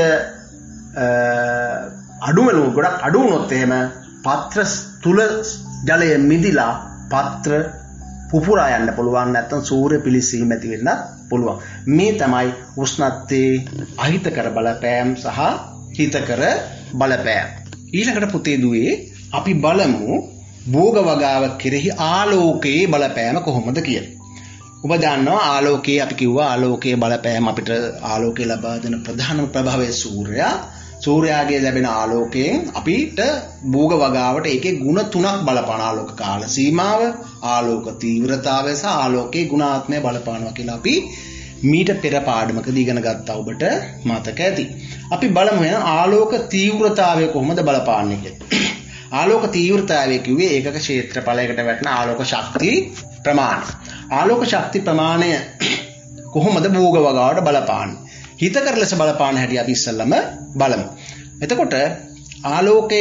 ගොඩක් අඩු වුණොත් එහෙම පත්‍ර තුල ජලය මිදිලා පත්‍ර පුපුරා යන්න පුළුවන්. නැත්නම් සූර්ය පිලිසීම ඇති වෙන්නත් පුළුවන්. මේ තමයි උෂ්ණත්වයේ අහිතකර බලපෑම් සහ හිතකර බලපෑම්. ඊළඟට පුතේ දුවේ අපි බලමු භෝග වගාව කෙරෙහි ආලෝකයේ බලපෑම කොහොමද කියලා. ඔබ දන්නවා ආලෝකයේ අපි කිව්වා ආලෝකයේ බලපෑම අපිට ආලෝකය ලබා දෙන ප්‍රධානම ප්‍රභවය සූර්යයා. සූර්යාගේ ලැබෙන ආලෝකයෙන් අපිට භෝග වගාවට ඒකේ ಗುಣ තුනක් බලපාන ආලෝක කාල සීමාව, ආලෝක තීව්‍රතාවය සහ ආලෝකයේ ගුණාත්මය බලපානවා කියලා අපි මීට පෙර පාඩමකදී ඉගෙන ගත්තා. ඔබට මතක ඇති. අපි බලමු ආලෝක තීව්‍රතාවය කොහොමද බලපාන්නේ කියලා. ආලෝක තීව්‍රතාවය කිව්වේ ඒකක ක්ෂේත්‍රඵලයකට වැටෙන ආලෝක ශක්ති ප්‍රමාණය. ආලෝක ශක්ති ප්‍රමාණය කොහොමද භෝග වගාවට බලපාන්නේ? හිතකර ලෙස බලපාන හැටි අපි ඉස්සෙල්ලම බලමු. එතකොට ආලෝකය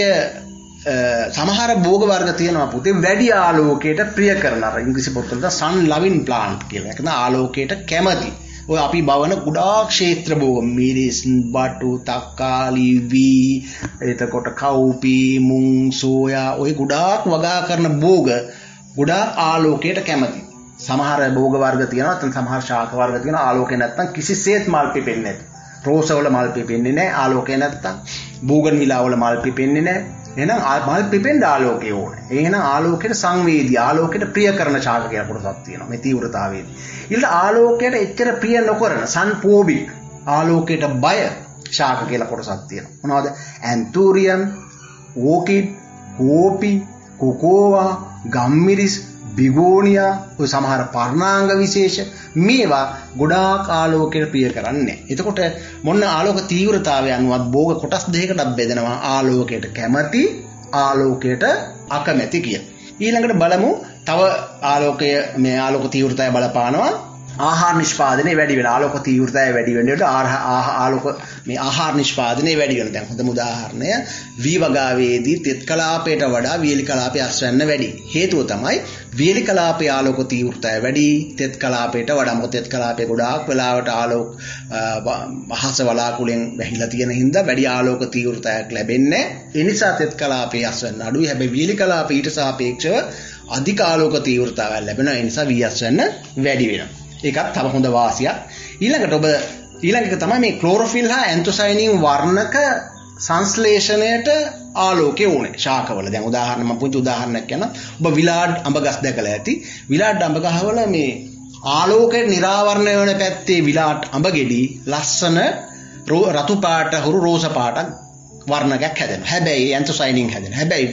සමහර භෝග වර්ග තියෙනවා පුතේ වැඩි ආලෝකයට ප්‍රිය කරන අර ඉංග්‍රීසි පොත්වල sun loving plant කියලා. ඒක තමයි ආලෝකයට කැමති. ඔය අපි බවන ගොඩාක් ක්ෂේත්‍ර භෝග මිරිස්, බටු, තක්කාලි, වී, එතකොට කව්පි, මුං, සෝයා ඔය ගොඩාක් වගා කරන භෝග ගොඩාක් ආලෝකයට කැමති. සමහර භෝග වර්ග තියෙනවා නැත්නම් සමහර ශාක වර්ග තියෙනවා ආලෝකය නැත්නම් කිසිසේත් මල් පිපෙන්නේ නැහැ. රෝසවල මල් පිපෙන්නේ නැහැ ආලෝකය නැත්නම්. බෝගන්විලාවල මල් පිපෙන්නේ නැහැ. එහෙනම් මල් පිපෙන්න ආලෝකය ඕනේ. එහෙනම් ආලෝකයට සංවේදී ආලෝකයට ප්‍රිය කරන ශාක කියලා කොටසක් තියෙනවා මේ තීව්‍රතාවයේදී. ඊළඟ ආලෝකයට එච්චර ප්‍රිය නොකරන සන්ෆෝබික් ආලෝකයට බය ශාක කියලා කොටසක් තියෙනවා. මොනවද? ඇන්තූරියම්, ඕකිඩ්, කෝපි, කොකෝවා, ගම්මිරිස්, බිගෝනියා ඔය සමහර පර්ණාංග විශේෂ මේවා ගොඩාක් ආලෝකයට ප්‍රිය කරන්නේ. එතකොට මොන ආලෝක තීව්‍රතාවය අනුවත් භෝග කොටස් දෙකකට බෙදෙනවා ආලෝකයට කැමති ආලෝකයට අකමැති කියලා. ඊළඟට බලමු තව ආලෝකය මේ ආලෝක තීව්‍රතාවය බලපානවා ආහාර නිෂ්පාදනය වැඩි වෙන ආලෝක තීව්‍රතාවය වැඩි වෙනකොට ආලෝක මේ ආහාර නිෂ්පාදනය වැඩි වෙන. දැන් හොඳම උදාහරණය වී වගාවේදී තෙත් කලාපයට වඩා වියලි කලාපයේ අස්වැන්න වැඩි. හේතුව තමයි වියලි කලාපයේ ආලෝක තීව්‍රතාවය වැඩි තෙත් කලාපයට වඩා. මොකද තෙත් කලාපයේ ගොඩාක් වෙලාවට ආලෝක අහස වලාකුළෙන් වැහිලා තියෙන හින්දා වැඩි ආලෝක තීව්‍රතාවයක් ලැබෙන්නේ. ඒ නිසා තෙත් කලාපයේ අස්වැන්න අඩුයි. හැබැයි වියලි කලාපයේ ඊට සාපේක්ෂව අධික ආලෝක තීව්‍රතාවයක් ලැබෙනවා. ඒ නිසා වී අස්වැන්න වැඩි වෙනවා. ඒකත් තව හොඳ වාසියක්. ඊළඟ එක තමයි මේ ක්ලෝරොෆිල් හා ඇන්තොසයනින් වර්ණක සංශ්ලේෂණයට ආලෝකය ඕනේ ශාකවල. දැන් උදාහරණ මම පුංචි උදාහරණයක් කියන්නම්. ඔබ විලාඩ් අඹ ගස් දැකලා ඇති. විලාඩ් අඹ ගහවල මේ ආලෝකයට නිරාවරණය වෙන පැත්තේ විලාඩ් අඹ ගෙඩි ලස්සන රතු පාට හුරු රෝස පාටක් වර්ණකයක් හැදෙනවා. හැබැයි ඇන්තොසයනින් හැදෙනවා. හැබැයි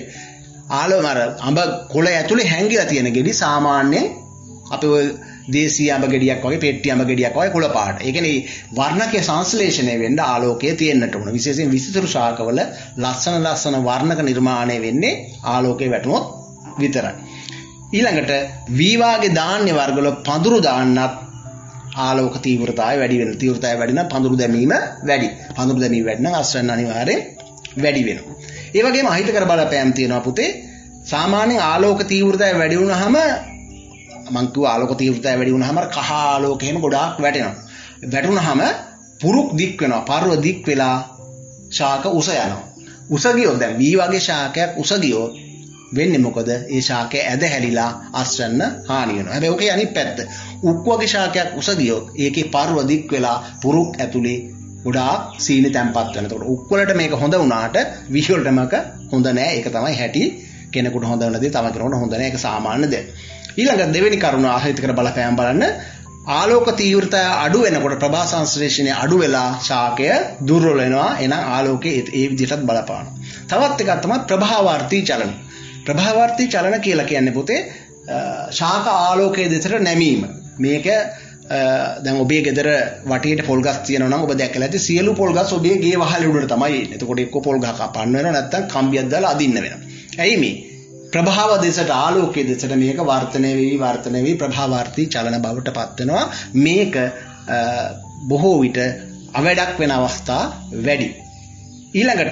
අඹ කොළ ඇතුලේ හැංගිලා තියෙන ගෙඩි සාමාන්‍යයෙන් අපේ දේශීය අඹ ගෙඩියක් වගේ පෙට්ටි අඹ ගෙඩියක් වගේ කුල පාට. ඒ කියන්නේ වර්ණකයේ සංශ්ලේෂණය වෙන්න ආලෝකය තියෙන්නට ඕන. විශේෂයෙන් විසිතුරු ශාකවල ලස්සන වර්ණක නිර්මාණය වෙන්නේ ආලෝකයේ වැටුනොත් විතරයි. ඊළඟට වීවාගේ ධාන්‍ය වර්ගවල පඳුරු දාන්නත් ආලෝක තීව්‍රතාවය වැඩි වෙනවා. තීව්‍රතාවය වැඩි නම් පඳුරු දැමීම වැඩි. පඳුරු දැමීම වැඩි නම් අස්වැන්න අනිවාර්යෙන් වැඩි වෙනවා. ඒ වගේම අහිතකර බලපෑම් තියෙනවා පුතේ. සාමාන්‍යයෙන් ආලෝක තීව්‍රතාවය වැඩි වුණාම මං කිව්වා ආලෝක තීව්‍රතාවය වැඩි වුණාම කහ ආලෝක එහෙම ගොඩාක් වැටෙනවා. වැටුණාම පුරුක් දික් වෙනවා. පර්ව දික් වෙලා ශාක උස යනවා. උස ගියොත් දැන් වී වගේ ශාකයක් උස ගියොත් වෙන්නේ මොකද? ඒ ශාකය ඇද හැලිලා අස්වැන්න හානි වෙනවා. හැබැයි ඔකේ අනිත් පැත්ත. උක් වගේ ශාකයක් උස ගියොත් ඒකේ පර්ව දික් වෙලා පුරුක් ඇතුලේ ගොඩාක් සීනි තැම්පත් වෙනවා. ඒකට උක් වලට මේක හොඳ වුණාට වී වලට මේක හොඳ නෑ. ඒක තමයි හැටි. කෙනෙකුට හොඳ වෙන දේ තව කෙනෙකුට හොඳ නෑ. ඒක සාමාන්‍ය දෙයක්. ඊළඟ දෙවෙනි කරුණ ආහිතකර බලපෑම් බලන්න ආලෝක තීව්‍රතාවය අඩු වෙනකොට ප්‍රභා සංශ්ලේෂණය අඩු වෙලා ශාකය දුර්වල වෙනවා. එහෙනම් ආලෝකයේ ඒ විදිහටත් බලපානවා. තවත් එකක් තමයි ප්‍රභාවාර්ථී චලන. ප්‍රභාවාර්ථී චලන කියලා කියන්නේ පුතේ ශාක ආලෝකයේ දෙසට නැමීම. මේක දැන් ඔබේ ගෙදර වටේට පොල් ගස් තියෙනවා නම් ඔබ දැකලා ඇති සියලු පොල් ගස් ඔබේ ගේ වහලේ උඩට තමයි එන්නේ. එතකොට එක්ක පොල් ගහ කපන්න වෙනවා නැත්නම් කම්බියක් දාලා අදින්න වෙනවා. ඇයි මේ? ප්‍රභාව දෙසට ආලෝකයේ දෙසට මේක වර්ධනය වෙවි ප්‍රභාවාර්ථී චලන බවට පත් වෙනවා. මේක බොහෝ විට අවැඩක් වෙන අවස්ථා වැඩි. ඊළඟට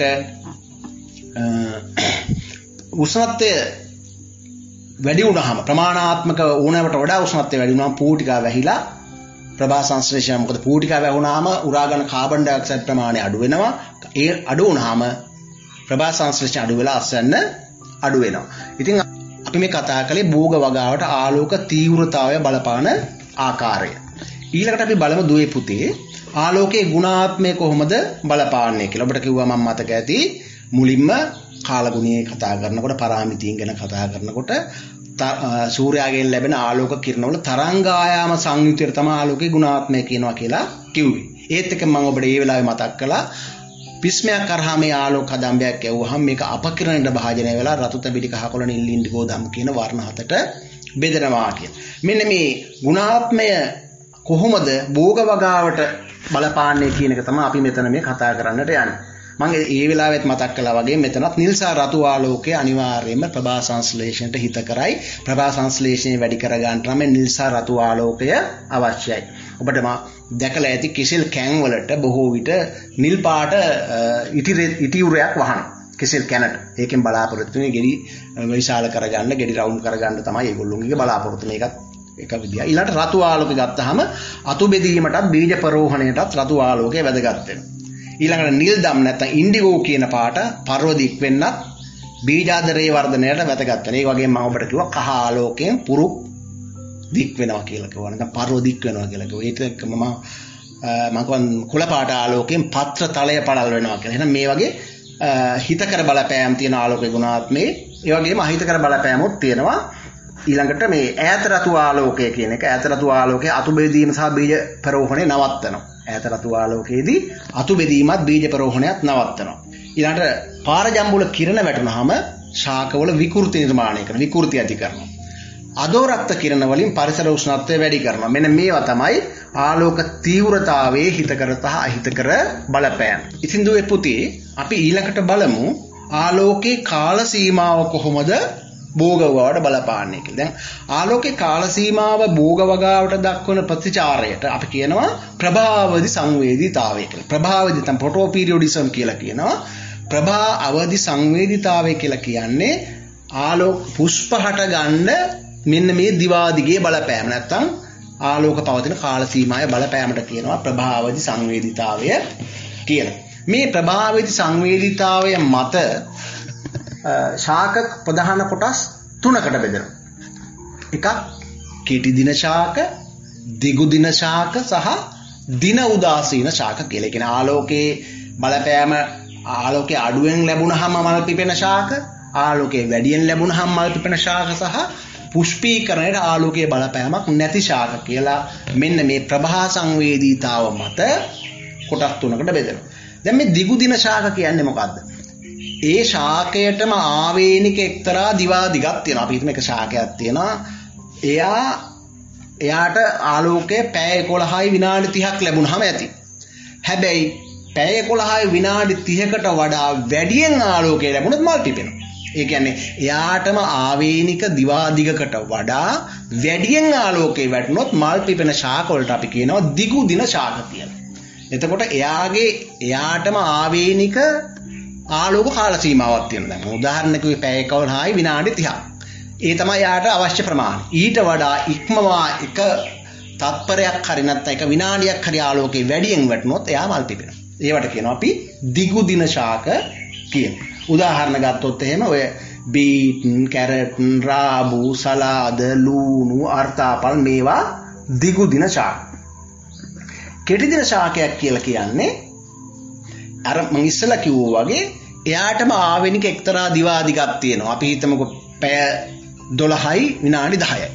උෂ්ණත්වය වැඩි වුණාම ප්‍රමාණාත්මක ඕනෑමට වඩා උෂ්ණත්වය වැඩි වුණාම පූටිකා වැහිලා ප්‍රභා සංශ්ලේෂණය මොකද පූටිකා වැහුණාම උරාගන කාබන් ඩයොක්සයිඩ් ප්‍රමාණය අඩු වෙනවා. ඒ අඩු වුණාම ප්‍රභා සංශ්ලේෂණය අඩු වෙලා අස්වැන්න අඩු වෙනවා. ඉතින් අපි මේ කතා කළේ භෝග වගාවට ආලෝක තීව්‍රතාවය බලපාන ආකාරය. ඊළඟට අපි බලමු දුවේ පුතේ ආලෝකයේ ගුණාත්මය කොහොමද බලපාන්නේ කියලා. ඔබට කිව්වා මම මතක ඇති මුලින්ම කාලගුණයේ කතා කරනකොට පරාමිතීන් ගැන කතා කරනකොට සූර්යාගෙන් ලැබෙන ආලෝක කිරණවල තරංග ආයාම සංයුතිය තමයි ආලෝකයේ ගුණාත්මය කියනවා කියලා කිව්වේ. ඒත් එක මම ඔබට ඒ වෙලාවේ මතක් කළා පිස්මයක් කරහා මේ ආලෝක කදම්බයක් යවුවහම මේක අපකිරණයට භාජනය වෙලා රතු තැඹිලි කහ කොළ නිල් ඉන්ඩිගෝ දම් කියන වර්ණ හතට බෙදෙනවා කියන. මෙන්න මේ ගුණාත්මය කොහොමද භෝග වගාවට බලපාන්නේ කියන එක තමයි අපි මෙතන මේ කතා කරන්නට යන්නේ. මම ඒ වෙලාවෙත් මතක් කළා වගේ මෙතනත් නිල් සහ රතු ආලෝකය අනිවාර්යයෙන්ම ප්‍රභා සංශ්ලේෂණයට හිත කරයි. ප්‍රභා සංශ්ලේෂණය වැඩි කර ගන්න නම් නිල් සහ රතු ආලෝකය අවශ්‍යයි. ඔබට දැකලා ඇති කෙසෙල් කැන් වලට බොහෝ විට නිල් පාට ඉටි උරයක් වහන කෙසෙල් කැනට. ඒකෙන් බලාපොරොත්තු වෙන්නේ ගෙඩි විශාල කරගන්න, ගෙඩි රවුම් කරගන්න තමයි ඒගොල්ලෝගේ බලාපොරොත්තු. මේකත් එක විදියක්. ඊළඟට රතු ආලෝකය ගත්තාම අතු බෙදීමටත් බීජ පරෝහණයටත් රතු ආලෝකය වැදගත් වෙනවා. ඊළඟට නිල් දම් නැත්නම් ඉන්ඩිගෝ කියන පාට පර්වදික් වෙන්නත් බීජාදරයේ වර්ධනයට වැදගත් වෙනවා. ඒ වගේම මම ඔබට කිව්වා කහ ආලෝකයෙන් පුරුක් දික් වෙනවා කියලා කිව්වා. නැත්නම් පර්වදික් වෙනවා කියලා කිව්වා. ඒත් එක්කම මම කුල පාට ආලෝකයෙන් පත්‍ර තලය පළල් වෙනවා කියලා. එහෙනම් මේ වගේ හිතකර බලපෑම් තියෙන ආලෝකේ ගුණාත්මේ ඒ වගේම අහිතකර බලපෑමුත් තියෙනවා. ඊළඟට මේ ඈත රතු ආලෝකය කියන එක ඈත රතු ආලෝකයේ අතු බෙදීම සහ බීජ පරෝහණය නවත්තනවා. ඈත රතු ආලෝකයේදී අතු බෙදීමත් බීජ පරෝහණයත් නවත්තනවා. ඊළඟට පාරජම්බුල කිරණ වැටුනහම ශාකවල විකෘති නිර්මාණය කරන විකෘති ඇති කරනවා. අදෝරක්ත කිරණ වලින් පරිසර උෂ්ණත්වය වැඩි කරනවා. මෙන්න මේවා තමයි ආලෝක තීව්‍රතාවයේ හිතකර සහ අහිතකර බලපෑම්. ඉතින් දුවේ පුතේ අපි ඊළඟට බලමු ආලෝකේ කාල සීමාව කොහොමද භෝග වගාවට බලපාන්නේ කියලා. දැන් ආලෝකේ කාල සීමාව භෝග වගාවට දක්වන ප්‍රතිචාරයට අපි කියනවා ප්‍රභාවදි සංවේදීතාවය කියලා. ප්‍රභාවදි තම ෆොටෝපීරියොඩිසම් කියලා කියනවා. ප්‍රභා අවදි සංවේදීතාවය කියලා කියන්නේ ආලෝක පුෂ්ප හට ගන්න මෙන්න මේ දිවාදිගේ බලපෑම නැත්තම් ආලෝක පවතින කාල සීමාවේ බලපෑමට කියනවා ප්‍රභාවදි සංවේදීතාවය කියලා. මේ ප්‍රභාවදි සංවේදීතාවය මත ශාක ප්‍රධාන කොටස් තුනකට බෙදෙනවා. එකක් කෙටි දින ශාක, දිගු දින ශාක සහ දින උදාසීන ශාක කියලා. ඒ කියන්නේ ආලෝකයේ බලපෑම ආලෝකයේ අඩුවෙන් ලැබුණාම මල් පිපෙන ශාක, ආලෝකයේ වැඩියෙන් ලැබුණාම මල් පිපෙන ශාක සහ පුෂ්පීකරණයට ආලෝකයේ බලපෑමක් නැති ශාක කියලා මෙන්න මේ ප්‍රභා සංවේදීතාව මත කොටස් තුනකට බෙදෙනවා. දැන් මේ දිගු දින ශාක කියන්නේ මොකද්ද? ඒ ශාකයටම ආවේනික එක්තරා දිවාදිගක් තියෙනවා. අපි හිතමු එක ශාකයක් තියෙනවා. එයාට ආලෝකය පැය 11යි විනාඩි 30ක් ලැබුණාම ඇති. හැබැයි පැය 11යි විනාඩි 30කට වඩා වැඩියෙන් ආලෝකය ලැබුණොත් මල් පිපෙනවා. ඒ කියන්නේ එයාටම ආවේනික දිවාදිගකට වඩා වැඩියෙන් ආලෝකය වැටුනොත් මල් පිපෙන ශාක වලට අපි කියනවා දිගු දින ශාක කියලා. එතකොට එයාටම ආවේනික ආලෝක කාල සීමාවක් තියෙනවා. දැන් උදාහරණයකට පැය 11යි විනාඩි 30ක්. ඒ තමයි යාට අවශ්‍ය ප්‍රමාණය. ඊට වඩා ඉක්මවා එක තත්පරයක් හරි නැත්නම් එක විනාඩියක් හරි ආලෝකේ වැඩියෙන් වැටුනොත් එයා මල් පිපෙනවා. ඒවට කියනවා අපි දිගු දින ශාක කියනවා. උදාහරණ ගත්තොත් එහෙම ඔය බීට්, කැරට්, රාබු, සලාද, ලූණු, අර්තාපල් මේවා දිගු දින ශාක. කෙටි දින ශාකයක් කියලා කියන්නේ අර මම ඉස්සෙල්ලා කිව්වා වගේ එයාටම ආවෙනික එක්තරා දිවාදිගක් තියෙනවා. අපි හිතමුකෝ පැය 12යි විනාඩි 10යි.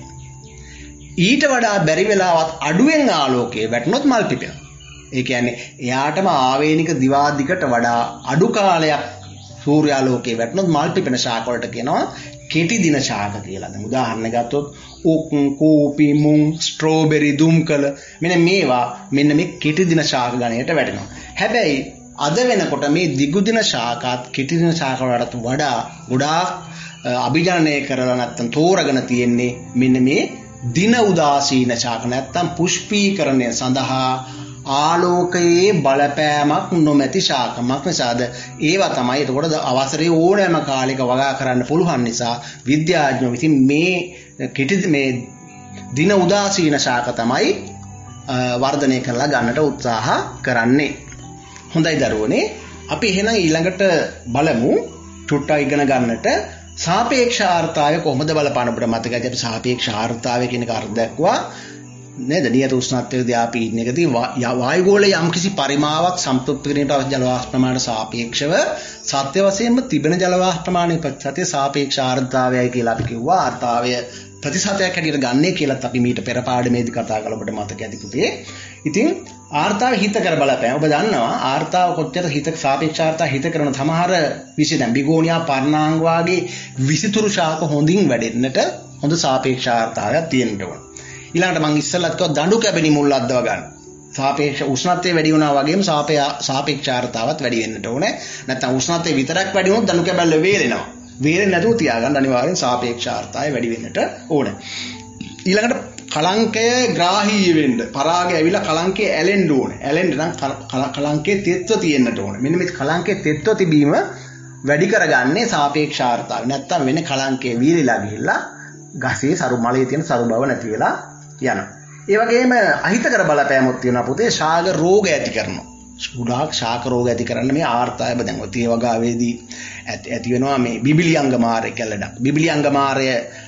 ඊට වඩා බැරි වෙලාවත් අඩුවෙන් ආලෝකයේ වැටුනොත් මල් පිපෙනවා. ඒ කියන්නේ එයාටම ආවේනික දිවාදිකට වඩා අඩු කාලයක් සූර්යාලෝකයේ වැටුනොත් මල් පිපෙන ශාක වලට කියනවා කෙටි දින ශාක කියලා. දැන් උදාහරණ ගත්තොත් උක්, කෝපි, මුං, ස්ට්‍රෝබෙරි, දුම්කල මෙන්න මේවා මෙන්න මේ කෙටි දින ශාක ගණයට වැටෙනවා. හැබැයි අද වෙනකොට මේ දිගු දින ශාකත් කෙටි දින ශාක වලට වඩා ගොඩාක් අභිජනනය කරලා නැත්තම් තෝරගෙන තියෙන්නේ මෙන්න මේ දින උදාසීන ශාක නැත්තම් පුෂ්පීකරණය සඳහා ආලෝකයේ බලපෑමක් නොමැති ශාකමක් නිසාද ඒවා තමයි එතකොට අවසරයේ ඕනෑම කාලයක වගා කරන්න පුළුවන් නිසා විද්‍යාඥයෝ විසින් මේ දින උදාසීන ශාක තමයි වර්ධනය කරලා ගන්නට උත්සාහ කරන්නේ. හොඳයි දරුවනේ, අපි එහෙනම් ඊළඟට බලමු ටුට්ටා ඉගෙන ගන්නට සාපේක්ෂ ආර්තාවය කොහොමද බලපාන. අපිට මතකයි අපි සාපේක්ෂ ආර්තාවය කියන එක අර්ථ දක්වා නේද? නියත උෂ්ණත්වයේදී අපි ඉන්නකදී වායුගෝලයේ යම්කිසි පරිමාවක් සම්පූර්ණ කිරීමට අවශ්‍ය ජල වාෂ්ප ප්‍රමාණයට සාපේක්ෂව සත්‍ය වශයෙන්ම තිබෙන ජල වාෂ්ප ප්‍රමාණය ප්‍රතිශතයේ සාපේක්ෂ ආර්ද්‍රතාවයයි කියලා අපි කිව්වා. ආර්ද්‍රතාවය ප්‍රතිශතයක් හැටියට ගන්නේ කියලාත් අපි මීට පෙර පාඩමේදී කතා කළා. ඔබට මතක ඇති පුතේ. ඉතින් ආර්තාව හිත කර බලපෑම. ඔබ දන්නවා ආර්තාව කොච්චර හිත සාපේක්ෂ ආර්තාව හිත කරන සමහර විශේෂ දැන් බිගෝනියා පර්ණාංග වාගේ විසිතුරු ශාක හොඳින් වැඩෙන්නට හොඳ සාපේක්ෂ ආර්තාවයක් තියෙන්න ඕන. ඊළඟට මම ඉස්සෙල්ලත් කිව්වා දඬු කැබෙනි මුල් අද්දව ගන්න. සාපේක්ෂ උෂ්ණත්වය වැඩි වුණා වගේම සාපේක්ෂ ආර්තාවත් වැඩි වෙන්නට ඕනේ. නැත්නම් උෂ්ණත්වය විතරක් වැඩි වුණොත් දඬු කැබැල්ල වේලෙනවා. වේලෙන්නේ නැතුව තියාගන්න අනිවාර්යෙන් සාපේක්ෂ ආර්තාවය වැඩි වෙන්නට ඕනේ. ඊළඟට කලංකය ග්‍රාහීය වෙන්න පරාගය ඇවිල්ලා කලංකය ඇලෙන්න ඕනේ. ඇලෙන්න නම් කලංකයේ තෙත්ව තියෙන්නට ඕනේ. මෙන්න මේ කලංකයේ තෙත්ව තිබීම වැඩි කරගන්නේ සාපේක්ෂ ආර්තාවය. නැත්තම් වෙන්නේ කලංකයේ වීරිලා ගිහිල්ලා ගසේ සරු මලයේ තියෙන සරු බව නැති වෙලා යනවා. ඒ වගේම අහිතකර බලපෑමක් තියෙනවා පුතේ ශාක රෝග ඇති කරනවා. ගොඩාක් ශාක රෝග ඇති කරන්න මේ ආර්තාවය දැන් ඔය තේ වගාවේදී ඇති වෙනවා මේ බිබිලි අංගමාරය කියලා ලඩක්. බිබිලි අංගමාරය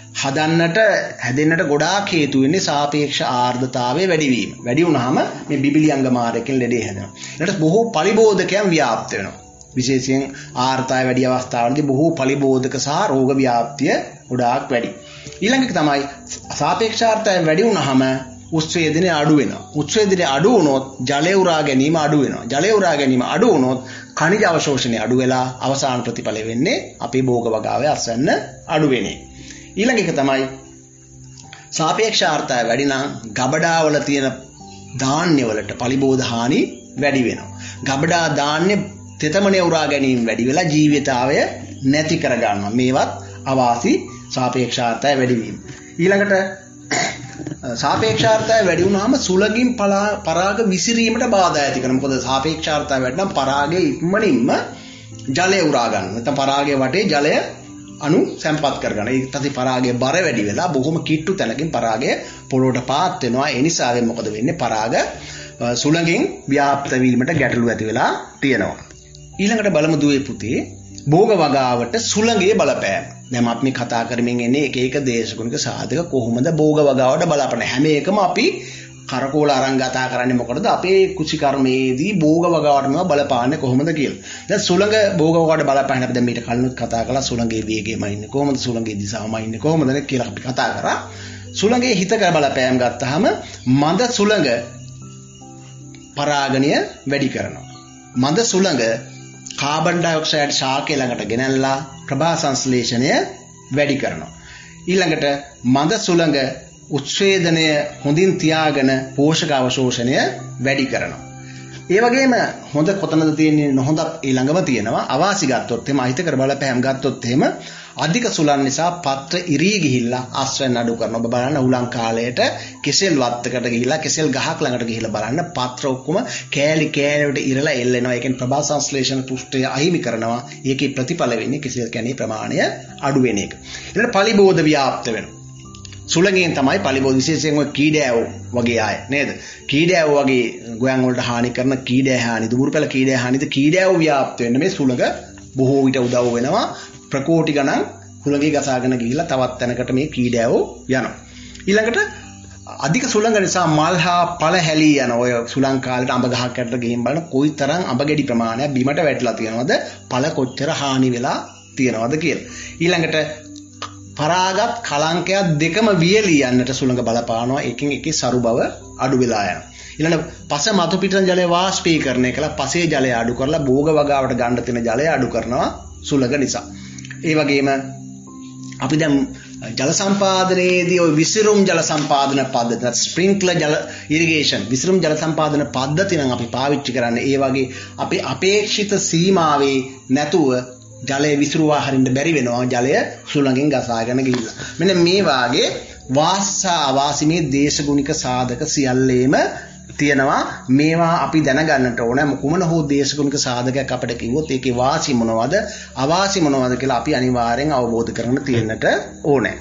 හැදෙන්නට ගොඩාක් හේතු වෙන්නේ සාපේක්ෂ ආර්ද්‍රතාවයේ වැඩිවීම. වැඩි වුණාම මේ බිබිලි අංගමාරය කියන ලෙඩේ හැදෙනවා. ඊට බොහෝ පලිබෝධකයන් ව්‍යාප්ත වෙනවා. විශේෂයෙන් ආර්තාවය වැඩි අවස්ථාවලදී බොහෝ පලිබෝධක සහ රෝග ව්‍යාප්තිය ගොඩාක් වැඩි. ඊළඟ එක තමයි සාපේක්ෂ ආර්තාවය වැඩි වුණාම උත්සේදනය අඩු වෙනවා. උත්සේදනය අඩු වුණොත් ජලය උරා ගැනීම අඩු වෙනවා. ජලය උරා ගැනීම අඩු වුණොත් ඛනිජ අවශෝෂණය අඩු වෙලා අවසාන ප්‍රතිඵලය වෙන්නේ අපේ භෝග වගාවේ අස්වැන්න අඩු වෙන එක. ඊළඟ එක තමයි සාපේක්ෂ ආර්තාවය වැඩි නම් ගබඩාවල තියෙන ධාන්‍ය වලට පලිබෝධ හානි වැඩි වෙනවා. ගබඩා ධාන්‍ය තෙතමනය උරා ගැනීම වැඩි වෙලා ජීවිතාවය නැති කර ගන්නවා. මේවත් අවාසි සාපේක්ෂ ආර්තාවය වැඩි වීම. ඊළඟට සාපේක්ෂ ආර්තාවය වැඩි වුණාම සුළඟින් පරාග විසිරීමට බාධා ඇති කරනවා. මොකද සාපේක්ෂ ආර්තාවය වැඩි නම් පරාගයේ ඉක්මනින්ම ජලය උරා ගන්නවා. නැත්නම් පරාගයේ වටේ ජලය අණු සම්පත් කරගන්න. ඒ ඊට පරාගයේ බර වැඩි වෙලා බොහොම කිට්ටු තැනකින් පරාගය පොළොවට පාත් වෙනවා. ඒ නිසාවෙන් මොකද වෙන්නේ? පරාග සුළඟින් ව්‍යාප්ත වීමට ගැටලු ඇති වෙලා තියෙනවා. ඊළඟට බලමු දුවේ පුතේ භෝග වගාවට සුළඟේ බලපෑම. දැන් අපි මේ කතා කරමින් ඉන්නේ එක එක දේශගුණික සාධක කොහොමද භෝග වගාවට බලපන. හැම එකම අපි කරකෝල අරන් කතා කරන්නේ මොකටද? අපේ කුසි කර්මයේදී භෝග වගාවට මේවා බලපාන්නේ කොහොමද කියලා. දැන් සුළඟ භෝග වගාවට බලපාන අපි දැන් මේක කලිනුත් කතා කළා. සුළඟේ වේගයම ඉන්නේ කොහොමද? සුළඟේ දිශාවම ඉන්නේ කොහොමද කියලා අපි කතා කරා. සුළඟේ හිතකර බලපෑම් ගත්තාම මඳ සුළඟ පරාගණය වැඩි කරනවා. මඳ සුළඟ කාබන් ඩයොක්සයිඩ් ශාකය ළඟට ගෙනල්ලා ප්‍රභා සංශ්ලේෂණය වැඩි කරනවා. ඊළඟට මඳ සුළඟ උත්සේදනය හොඳින් තියාගෙන පෝෂක අවශෝෂණය වැඩි කරනවා. ඒ වගේම හොඳ කොතනද තියෙන්නේ නොහොඳ ඊළඟම තියෙනවා. අවාසි ගත්තොත් එහෙම අහිතකර බලපෑම් ගත්තොත් එහෙම අධික සුළං නිසා පත්‍ර ඉරී ගිහිල්ලා ආශ්‍රයන් අඩු කරනවා. ඔබ බලන්න උලං කාලයට කෙසෙල් වත්තකට ගිහිල්ලා කෙසෙල් ගහක් ළඟට ගිහිල්ලා බලන්න පත්‍ර ඔක්කොම කෑලි කෑලි වලට ඉරලා එල්ලෙනවා. ඒකෙන් ප්‍රභා සංශ්ලේෂණ පෘෂ්ඨය අහිමි කරනවා. ඒකේ ප්‍රතිඵල වෙන්නේ කෙසෙල් කැණේ ප්‍රමාණය අඩු වෙන එක. ඊළඟ පලිබෝධ ව්‍යාප්ත වෙනවා. සුළඟෙන් තමයි පලිබෝධ විශේෂයෙන් ඔය කීඩෑව වගේ ආය නේද? කීඩෑව වගේ ගොයන් වලට හානි කරන කීඩෑ හානි දුමුරුපැල කීඩෑ හානිද කීඩෑව ව්‍යාප්ත වෙන්න මේ සුළඟ බොහෝ විට උදව් වෙනවා. ප්‍රකෝටි ගණන් හුළඟේ ගසාගෙන ගිහිල්ලා තවත් තැනකට මේ කීඩෑව යනවා. ඊළඟට අධික සුළඟ නිසා මල් හා පළ හැලී යන ඔය සුළං කාලේට අඹ ගහක් යටට ගිහින් බලන කොයිතරම් අඹ ගෙඩි ප්‍රමාණයක් බිමට වැටලා තියෙනවද? පළ කොච්චර හානි වෙලා තියෙනවද කියලා. ඊළඟට පරාගත් කලංකයක් දෙකම වියලී යන්නට සුළඟ බලපානවා. එකකින් එකේ සරු බව අඩු වෙලා යනවා. ඊළඟ පස මතු පිටන ජලය වාෂ්පීකරණය කළා පසේ ජලය අඩු කරලා භෝග වගාවට ගන්න තියෙන ජලය අඩු කරනවා සුළඟ නිසා. ඒ වගේම අපි දැන් ජල සම්පාදනයේදී ওই විසිරුම් ජල සම්පාදන පද්ධතිය ස්ප්‍රින්ක්ලර් ජල ඉරිගේෂන් විසිරුම් ජල සම්පාදන පද්ධතිය නම් අපි පාවිච්චි කරන්නේ ඒ වගේ අපි අපේක්ෂිත සීමාවේ නැතුව ජලය විසිරුවා හරින්න බැරි වෙනවා ජලය සුළඟෙන් ගසාගෙන ගිහිල්ලා. මෙන්න මේ වාගේ වාසා අවාසි මේ දේශගුණික සාධක සියල්ලේම තියෙනවා. මේවා අපි දැනගන්නට ඕන. කුමන හෝ දේශගුණික සාධකයක් අපිට කිව්වොත් ඒකේ වාසි මොනවද අවාසි මොනවද කියලා අපි අනිවාර්යෙන් අවබෝධ කරගන්න තියෙන්නට ඕනේ.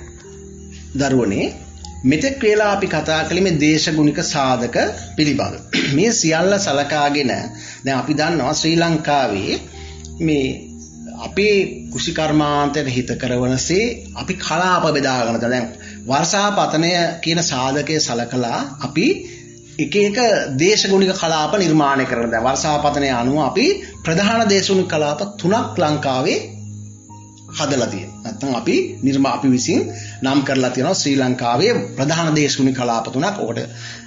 දරුවනේ මෙතෙක් වේලා අපි කතා කළේ මේ දේශගුණික සාධක පිළිබඳ. මේ සියල්ල සලකාගෙන දැන් අපි දන්නවා ශ්‍රී ලංකාවේ මේ අපේ කුෂිකර්මාන්තයට හිත කරවනසේ අපි කලාප බෙදාගෙන දැන් වර්ෂාපතනය කියන සාධකයේ සලකලා අපි එක එක දේශගුණික කලාප නිර්මාණය කරනවා. දැන් වර්ෂාපතනය අනුව අපි ප්‍රධාන දේශගුණික කලාප 3ක් ලංකාවේ හදලා තියෙනවා. නැත්නම් අපි විසින් නම් කරලා තියෙනවා ශ්‍රී ලංකාවේ ප්‍රධාන දේශගුණික කලාප 3ක්. ඔකට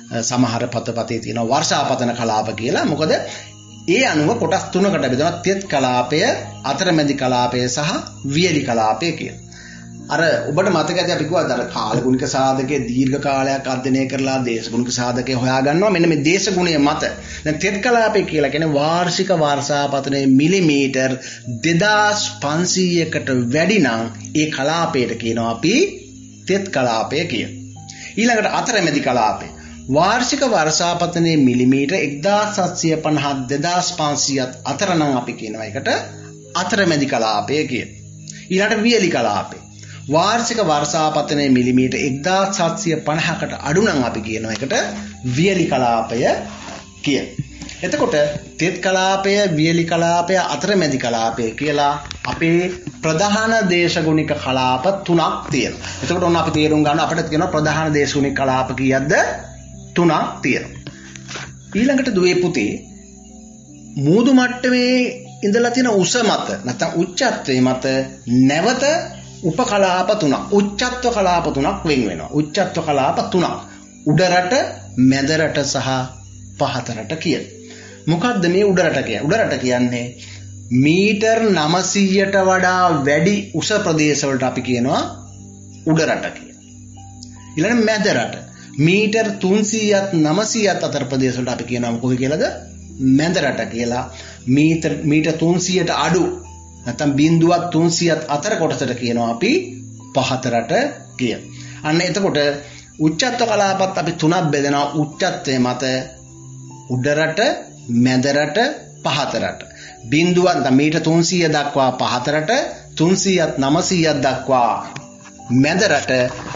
සමහර පතපතේ තියෙන වර්ෂාපතන කලාප කියලා. මොකද ඒ අනුව කොටස් තුනකට බෙදෙනවා. තෙත් කලාපය, අතරමැදි කලාපය සහ වියලි කලාපය කියලා. අර ඔබට මතක ඇති අපි කිව්වා අර කාලගුණික සාධකයේ දීර්ඝ කාලයක් අධ්‍යයනය කරලා දේශගුණික සාධකය හොයාගන්නවා. මෙන්න මේ දේශගුණය මත දැන් තෙත් කලාපය කියලා කියන්නේ වාර්ෂික වර්ෂාපතනයේ මිලිමීටර් 2500කට වැඩි නම් ඒ කලාපයට කියනවා අපි තෙත් කලාපය කියලා. ඊළඟට අතරමැදි කලාපය වාර්ෂික වර්ෂාපතනයේ මිලිමීටර් 1750 2500ත් අතර නම් අපි කියනවා ඒකට අතරමැදි කලාපය කියලා. ඊළඟට වියලි කලාපය වාර්ෂික වර්ෂාපතනයේ මිලිමීටර් 1750කට අඩු නම් අපි කියනවා ඒකට වියලි කලාපය කියලා. එතකොට තෙත් කලාපය, වියලි කලාපය, අතරමැදි කලාපය කියලා අපේ ප්‍රධාන දේශගුණික කලාප තුනක් තියෙනවා. එතකොට ඔන්න අපි තේරුම් ගන්න අපිට කියනවා ප්‍රධාන දේශගුණික කලාප කීයක්ද? තුනක් තියෙනවා. ඊළඟට දුවේ පුතේ මූදු මට්ටමේ ඉඳලා තියෙන උස මත නැත්නම් උච්චත්වයේ මත නැවත උපකලාප තුනක්, උච්චත්ව කලාප තුනක් වෙන් වෙනවා. උච්චත්ව කලාප තුනක් උඩරට, මැදරට සහ පහතරට කියන. මොකද්ද මේ උඩරට කියන්නේ? උඩරට කියන්නේ මීටර් 900ට වඩා වැඩි උස ප්‍රදේශවලට අපි කියනවා උඩරට කියලා. ඊළඟ මැදරට මීටර් 300ත් 900ත් අතර ප්‍රදේශවලට අපි කියනවා මොකද කියලාද? මැදරට කියලා. මීටර් 300ට අඩු නැත්නම් 0.300ත් අතර කොටසට කියනවා අපි පහතරට කියලා. අන්න එතකොට උච්චත්ව කලාපත් අපි තුනක් බෙදනවා. උච්චත්වයේ මත උඩරට, මැදරට, පහතරට. බිඳුවක් නැත්නම් මීටර් 300 දක්වා පහතරට, 300ත් 900ත් දක්වා මැදරට,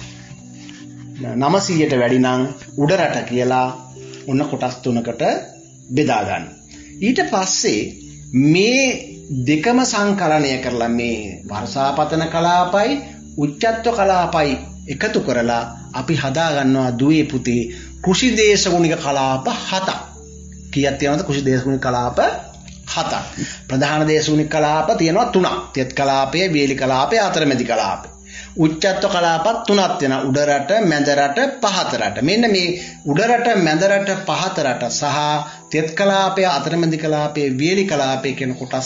900ට වැඩි නම් උඩරට කියලා ඔන්න කොටස් තුනකට බෙදා ගන්න. ඊට පස්සේ මේ දෙකම සංකලනය කරලා මේ වර්ෂාපතන කලාපයි උච්චත්ව කලාපයි එකතු කරලා අපි හදා ගන්නවා දුවේ පුතේ කෘෂි දේශගුණික කලාප 7ක්. කීයක් තියෙනවද කෘෂි දේශගුණික කලාප 7ක්. ප්‍රධාන දේශගුණික කලාප තියෙනවා 3ක්. තෙත් කලාපය, වියලි කලාපය, අතරමැදි කලාපය. උච්චත්ව කලාපත් 3ක් තියෙනවා. උඩරට, මැදරට, පහතරට. මෙන්න මේ උඩරට, මැදරට, පහතරට සහ තෙත් කලාපය, අතරමැදි කලාපය, වියලි කලාපය කියන කොටස්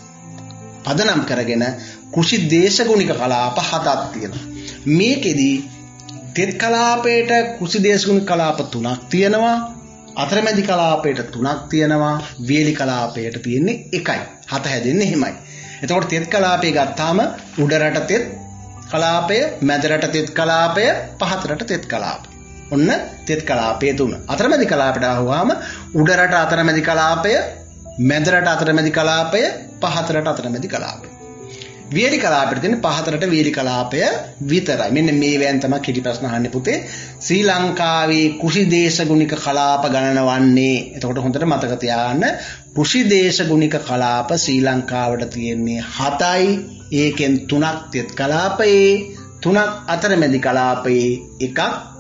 පදනම් කරගෙන කෘෂි දේශගුණික කලාප 7ක් තියෙනවා. මේකෙදි තෙත් කලාපයට කෘෂි දේශගුණික කලාප 3ක් තියෙනවා. අතරමැදි කලාපයට 3ක් තියෙනවා. වියලි කලාපයට තියෙන්නේ 1යි. 7 හැදෙන්නේ එහෙමයි. එතකොට තෙත් කලාපය ගත්තාම උඩරට තෙත් කලාපය, මැදරට තෙත් කලාපය, පහතරට තෙත් කලාපය. ඔන්න තෙත් කලාපය 3. අතරමැදි කලාපයට ආවම උඩරට අතරමැදි කලාපය, මැදරට අතරමැදි කලාපය, පහතරට අතරමැදි කලාපය. වියලි කලාපයට තියෙන පහතරට වියලි කලාපය විතරයි. මෙන්න මේ වෑන් තමයි කිටි ප්‍රශ්න අහන්නේ පුතේ. ශ්‍රී ලංකාවේ කෘෂි දේශගුණික කලාප ගණන වන්නේ. එතකොට හොඳට මතක තියාගන්න කෘෂි දේශගුණික කලාප ශ්‍රී ලංකාවට තියෙන්නේ 7යි. ඒකෙන් 3ක් තෙත් කලාපයේ, 3ක් අතරමැදි කලාපයේ, 1ක්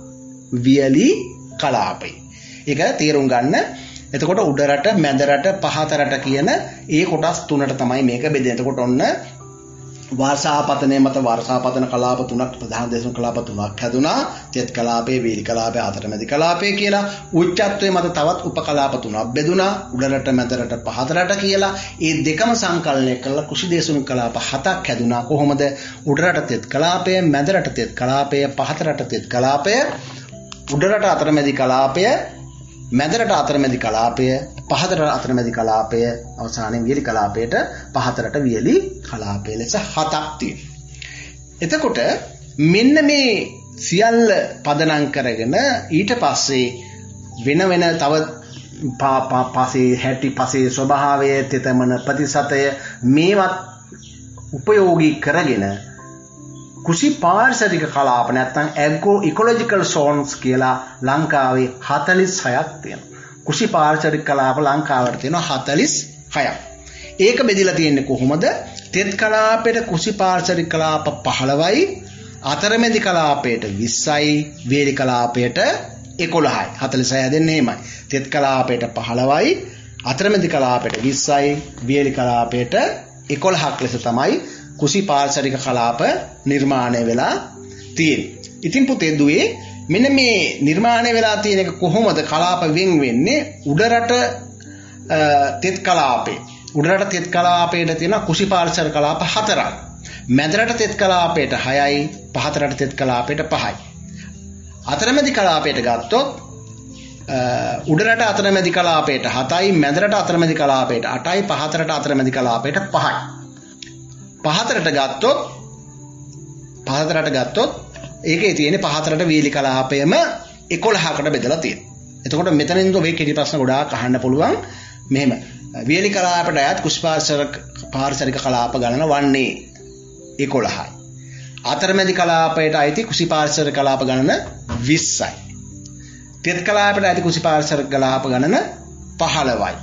වියලි කලාපයේ. ඒක තේරුම් ගන්න. එතකොට උඩරට, මැදරට, පහතරට කියන ඒ කොටස් තුනට තමයි මේක බෙදෙන්නේ. එතකොට ඔන්න වර්ෂාපතනයේ මත වර්ෂාපතන කලාප 3ක්, ප්‍රධාන දේශගුණික කලාප 3ක් හැදුනා. තෙත් කලාපයේ, වියලි කලාපයේ, අතරමැදි කලාපයේ කියලා. උච්චත්වයේ මත තවත් උපකලාප 3ක් බෙදුනා. උඩරට, මැදරට, පහතරට කියලා. ඒ දෙකම සංකලනය කරලා කෘෂි දේශගුණික කලාප 7ක් හැදුනා. කොහොමද? උඩරට තෙත් කලාපය, මැදරට තෙත් කලාපය, පහතරට තෙත් කලාපය, උඩරට අතරමැදි කලාපය, මැදරට අතරමැදි කලාපය, පහතරට අතරමැදි කලාපය, අවසානයේ වියලි කලාපයට පහතරට වියලි කලාපය ලෙස 7ක් තියෙනවා. එතකොට මෙන්න මේ සියල්ල පදනම් කරගෙන ඊට පස්සේ වෙන වෙන තව පසේ හැටි, පසේ ස්වභාවය, තෙතමන ප්‍රතිශතය මේවත් උපයෝගී කරගෙන කෘෂි පාරිසරික කලාප නැත්නම් ඇග්‍රෝ ඉකොලොජිකල් සෝන්ස් කියලා ලංකාවේ 46ක් තියෙනවා. කෘෂි පාරිසරික කලාප ලංකාවට තියෙනවා 46ක්. ඒක බෙදලා තියෙන්නේ කොහොමද? තෙත් කලාපයට කෘෂි පාරිසරික කලාප 15යි, අතරමැදි කලාපයට 20යි, වියලි කලාපයට 11යි. 46 දෙන්නේ එහෙමයි. තෙත් කලාපයට 15යි, අතරමැදි කලාපයට 20යි, වියලි කලාපයට 11ක් ලෙස තමයි කෘෂි පාරිසරික කලාප නිර්මාණය වෙලා තියෙන්නේ. ඉතින් පුතේ දුවේ මෙන්න මේ නිර්මාණය වෙලා තියෙන එක කොහොමද කලාප වෙන් වෙන්නේ? උඩරට තෙත් කලාපේ. උඩරට තෙත් කලාපේට තියෙන කුසිපාර්ශව කලාප 4ක්. මැදරට තෙත් කලාපේට 6යි, පහතරට තෙත් කලාපේට 5යි. අතරමැදි කලාපයට ගත්තොත් උඩරට අතරමැදි කලාපයට 7යි, මැදරට අතරමැදි කලාපයට 8යි, පහතරට අතරමැදි කලාපයට 5යි. පහතරට ගත්තොත් ඒකේ තියෙන පහතරට වේලි කලාපයම 11කට බෙදලා තියෙනවා. එතකොට මෙතනින්ද ඔබේ කෙටි ප්‍රශ්න ගොඩාක් අහන්න පුළුවන්. මෙහෙම වේලි කලාපයට අයත් කුසිපාර්ශවික කලාප ගණන වන්නේ 11යි. අතරමැදි කලාපයට අයිති කුසිපාර්ශවික කලාප ගණන 20යි. තෙත් කලාපයට අයිති කුසිපාර්ශවික කලාප ගණන 15යි.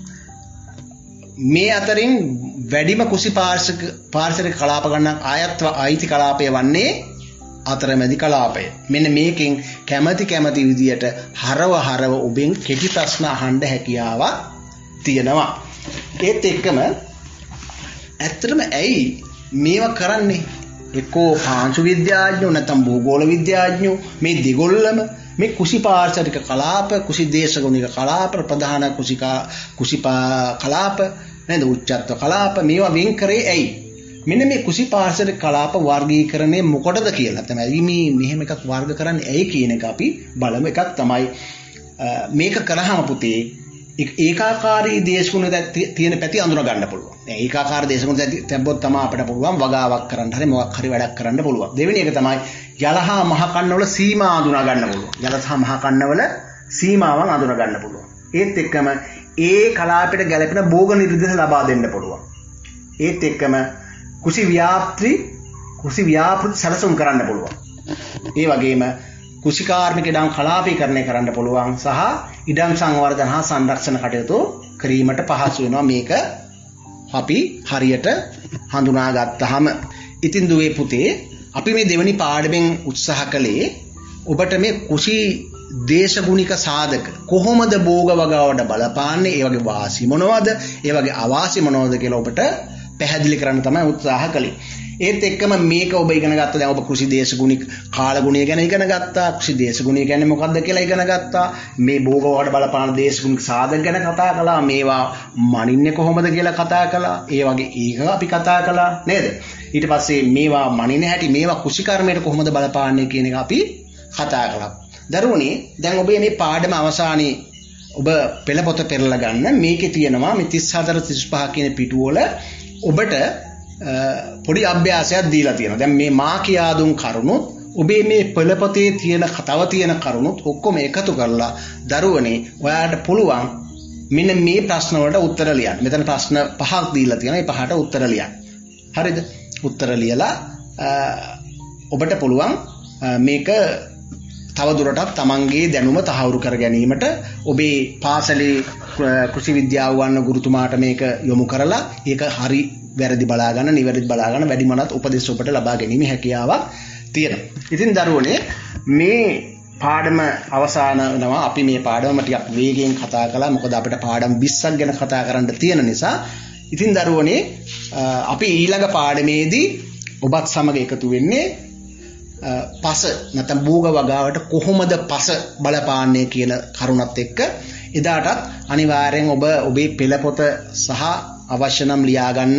මේ අතරින් වැඩිම කුසිපාර්ශවික කලාප ගණනක් අයිති කලාපය වන්නේ අතරමැදි කලාපය. මෙන්න මේකෙන් කැමැති විදියට හරව ඔබෙන් කෙටි ප්‍රශ්න අහන්න හැකියාවක් තියෙනවා. ඒත් එක්කම ඇත්තටම ඇයි මේවා කරන්නේ? එක්කෝ පාංශු විද්‍යාඥයෝ නැත්නම් භූගෝල විද්‍යාඥයෝ මේ දෙගොල්ලම මේ කුසිපාර්ශවික කලාප, කුසි දේශගුණික කලාප, ප්‍රධාන කලාප නේද, උච්චත්ව කලාප මේවා වෙන් කරේ ඇයි? මෙන්න මේ කුසිපාර්ශවික කලාප වර්ගීකරණය මොකටද කියලා තමයි මේ මෙහෙම එකක් වර්ග කරන්නේ ඇයි කියන එක අපි බලමු. එකක් තමයි මේක කරාම පුතේ ඒකාකාරී දේශගුණ තියෙන පැති අඳුන ගන්න පුළුවන්. ඒකාකාරී දේශගුණ තිබ්බොත් තමයි අපිට පුළුවන් වගාවක් කරන්න හරි මොකක් හරි වැඩක් කරන්න පුළුවන්. දෙවෙනි එක තමයි ජල හා මහ කන්නවල සීමා අඳුනා ගන්න පුළුවන්. ජල හා මහ කන්නවල සීමාවන් අඳුනා ගන්න පුළුවන්. ඒත් එක්කම ඒ කලාපයට ගැලපෙන භෝග නිර්දේශ ලබා දෙන්න පුළුවන්. ඒත් එක්කම කුසි ව්‍යාපෘති සැලසුම් කරන්න පුළුවන්. ඒ වගේම කුසිකාර්මික ඉඩම් කලාපීකරණය කරන්න පුළුවන් සහ ඉඩම් සංවර්ධන හා සංරක්ෂණ කටයුතු කිරීමට පහසු වෙනවා මේක අපි හරියට හඳුනා ගත්තාම. ඉතින් දුවේ පුතේ අපි මේ දෙවෙනි පාඩමෙන් උත්සාහ කළේ ඔබට මේ කුසි දේශගුණික සාධක කොහොමද භෝග වගාවට බලපාන්නේ, ඒ වගේ වාසි මොනවද, ඒ වගේ අවාසි මොනවද කියලා ඔබට පැහැදිලි කරන්න තමයි උත්සාහ කළේ. ඒත් එක්කම මේක ඔබ ඉගෙන ගත්තා. දැන් ඔබ කුසි දේශගුණික කාලගුණය ගැන ඉගෙන ගත්තා. කුසි දේශගුණය කියන්නේ මොකක්ද කියලා ඉගෙන ගත්තා. මේ භෝග වලට බලපාන දේශගුණික සාධක ගැන කතා කළා. මේවා මනින්නේ කොහොමද කියලා කතා කළා. ඒ වගේ ඒක අපි කතා කළා නේද? ඊට පස්සේ මේවා මනින හැටි, මේවා කුසි කර්මයට කොහොමද බලපාන්නේ කියන එක අපි කතා කළා. දරුවනේ දැන් ඔබේ මේ පාඩම අවසානයේ ඔබ පෙළ පොත පෙරලා ගන්න. මේකේ තියෙනවා මේ 34 35 කියන පිටුවල ඔබට පොඩි අභ්‍යාසයක් දීලා තියෙනවා. දැන් මේ මා කියා දුන් කරුණුත් ඔබේ මේ පෙළපොතේ තියෙන තව තියෙන කරුණුත් ඔක්කොම එකතු කරලා දරුවනේ ඔයාලට පුළුවන් මෙන්න මේ ප්‍රශ්න වලට උත්තර ලියන්න. මෙතන ප්‍රශ්න 5ක් දීලා තියෙනවා. මේ 5ට උත්තර ලියන්න. හරිද? උත්තර ලියලා ඔබට පුළුවන් මේක තව දුරටත් තමන්ගේ දැනුම තහවුරු කර ගැනීමට ඔබේ පාසලේ කෘෂි විද්‍යාව වන්න ගුරුතුමාට මේක යොමු කරලා ඒක හරි වැරදි බලා ගන්න, නිවැරදි බලා ගන්න වැඩිමනත් උපදෙස් ඔබට ලබා ගැනීම හැකියාවක් තියෙනවා. ඉතින් දරුවනේ මේ පාඩම අවසන් වෙනවා. අපි මේ පාඩම ටිකක් වේගයෙන් කතා කළා. මොකද අපිට පාඩම් 20ක් ගැන කතා කරන්න තියෙන නිසා. ඉතින් දරුවනේ අපි ඊළඟ පාඩමේදී ඔබත් සමග එකතු වෙන්නේ පස නැත්නම් භෝග වගාවට කොහොමද පස බලපාන්නේ කියන කරුණත් එක්ක එදාටත් අනිවාර්යෙන් ඔබ ඔබේ පෙළපොත සහ අවශ්‍ය නම් ලියා ගන්න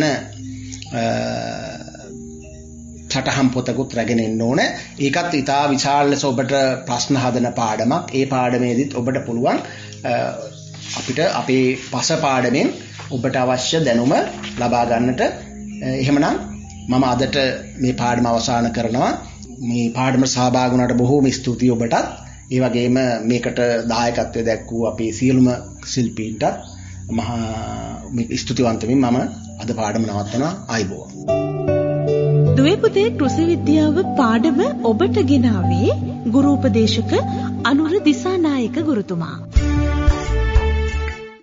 සටහන් පොතකුත් රැගෙන එන්න ඕන. ඒකත් ඉතා විශාල ලෙස ඔබට ප්‍රශ්න හදන පාඩමක්. ඒ පාඩමේදීත් ඔබට පුළුවන් අපිට අපේ පස පාඩමෙන් ඔබට අවශ්‍ය දැනුම ලබා ගන්නට. එහෙමනම් මම අදට මේ පාඩම අවසන් කරනවා. මේ පාඩම සහභාගී වුණාට බොහෝම ස්තුතියි ඔබටත්. ඒ වගේම මේකට දායකත්වය දැක්වූ අපේ සියලුම ශිල්පීන්ටත් මහා ස්තුතිවන්ත වෙමින් මම අද පාඩම නවත්වනවා. ආයුබෝවන්. දුවේ පුතේ කෘෂි විද්‍යාව පාඩම ඔබට ගෙනාවේ ගුරු උපදේශක අනුර දිසානායක ගුරුතුමා.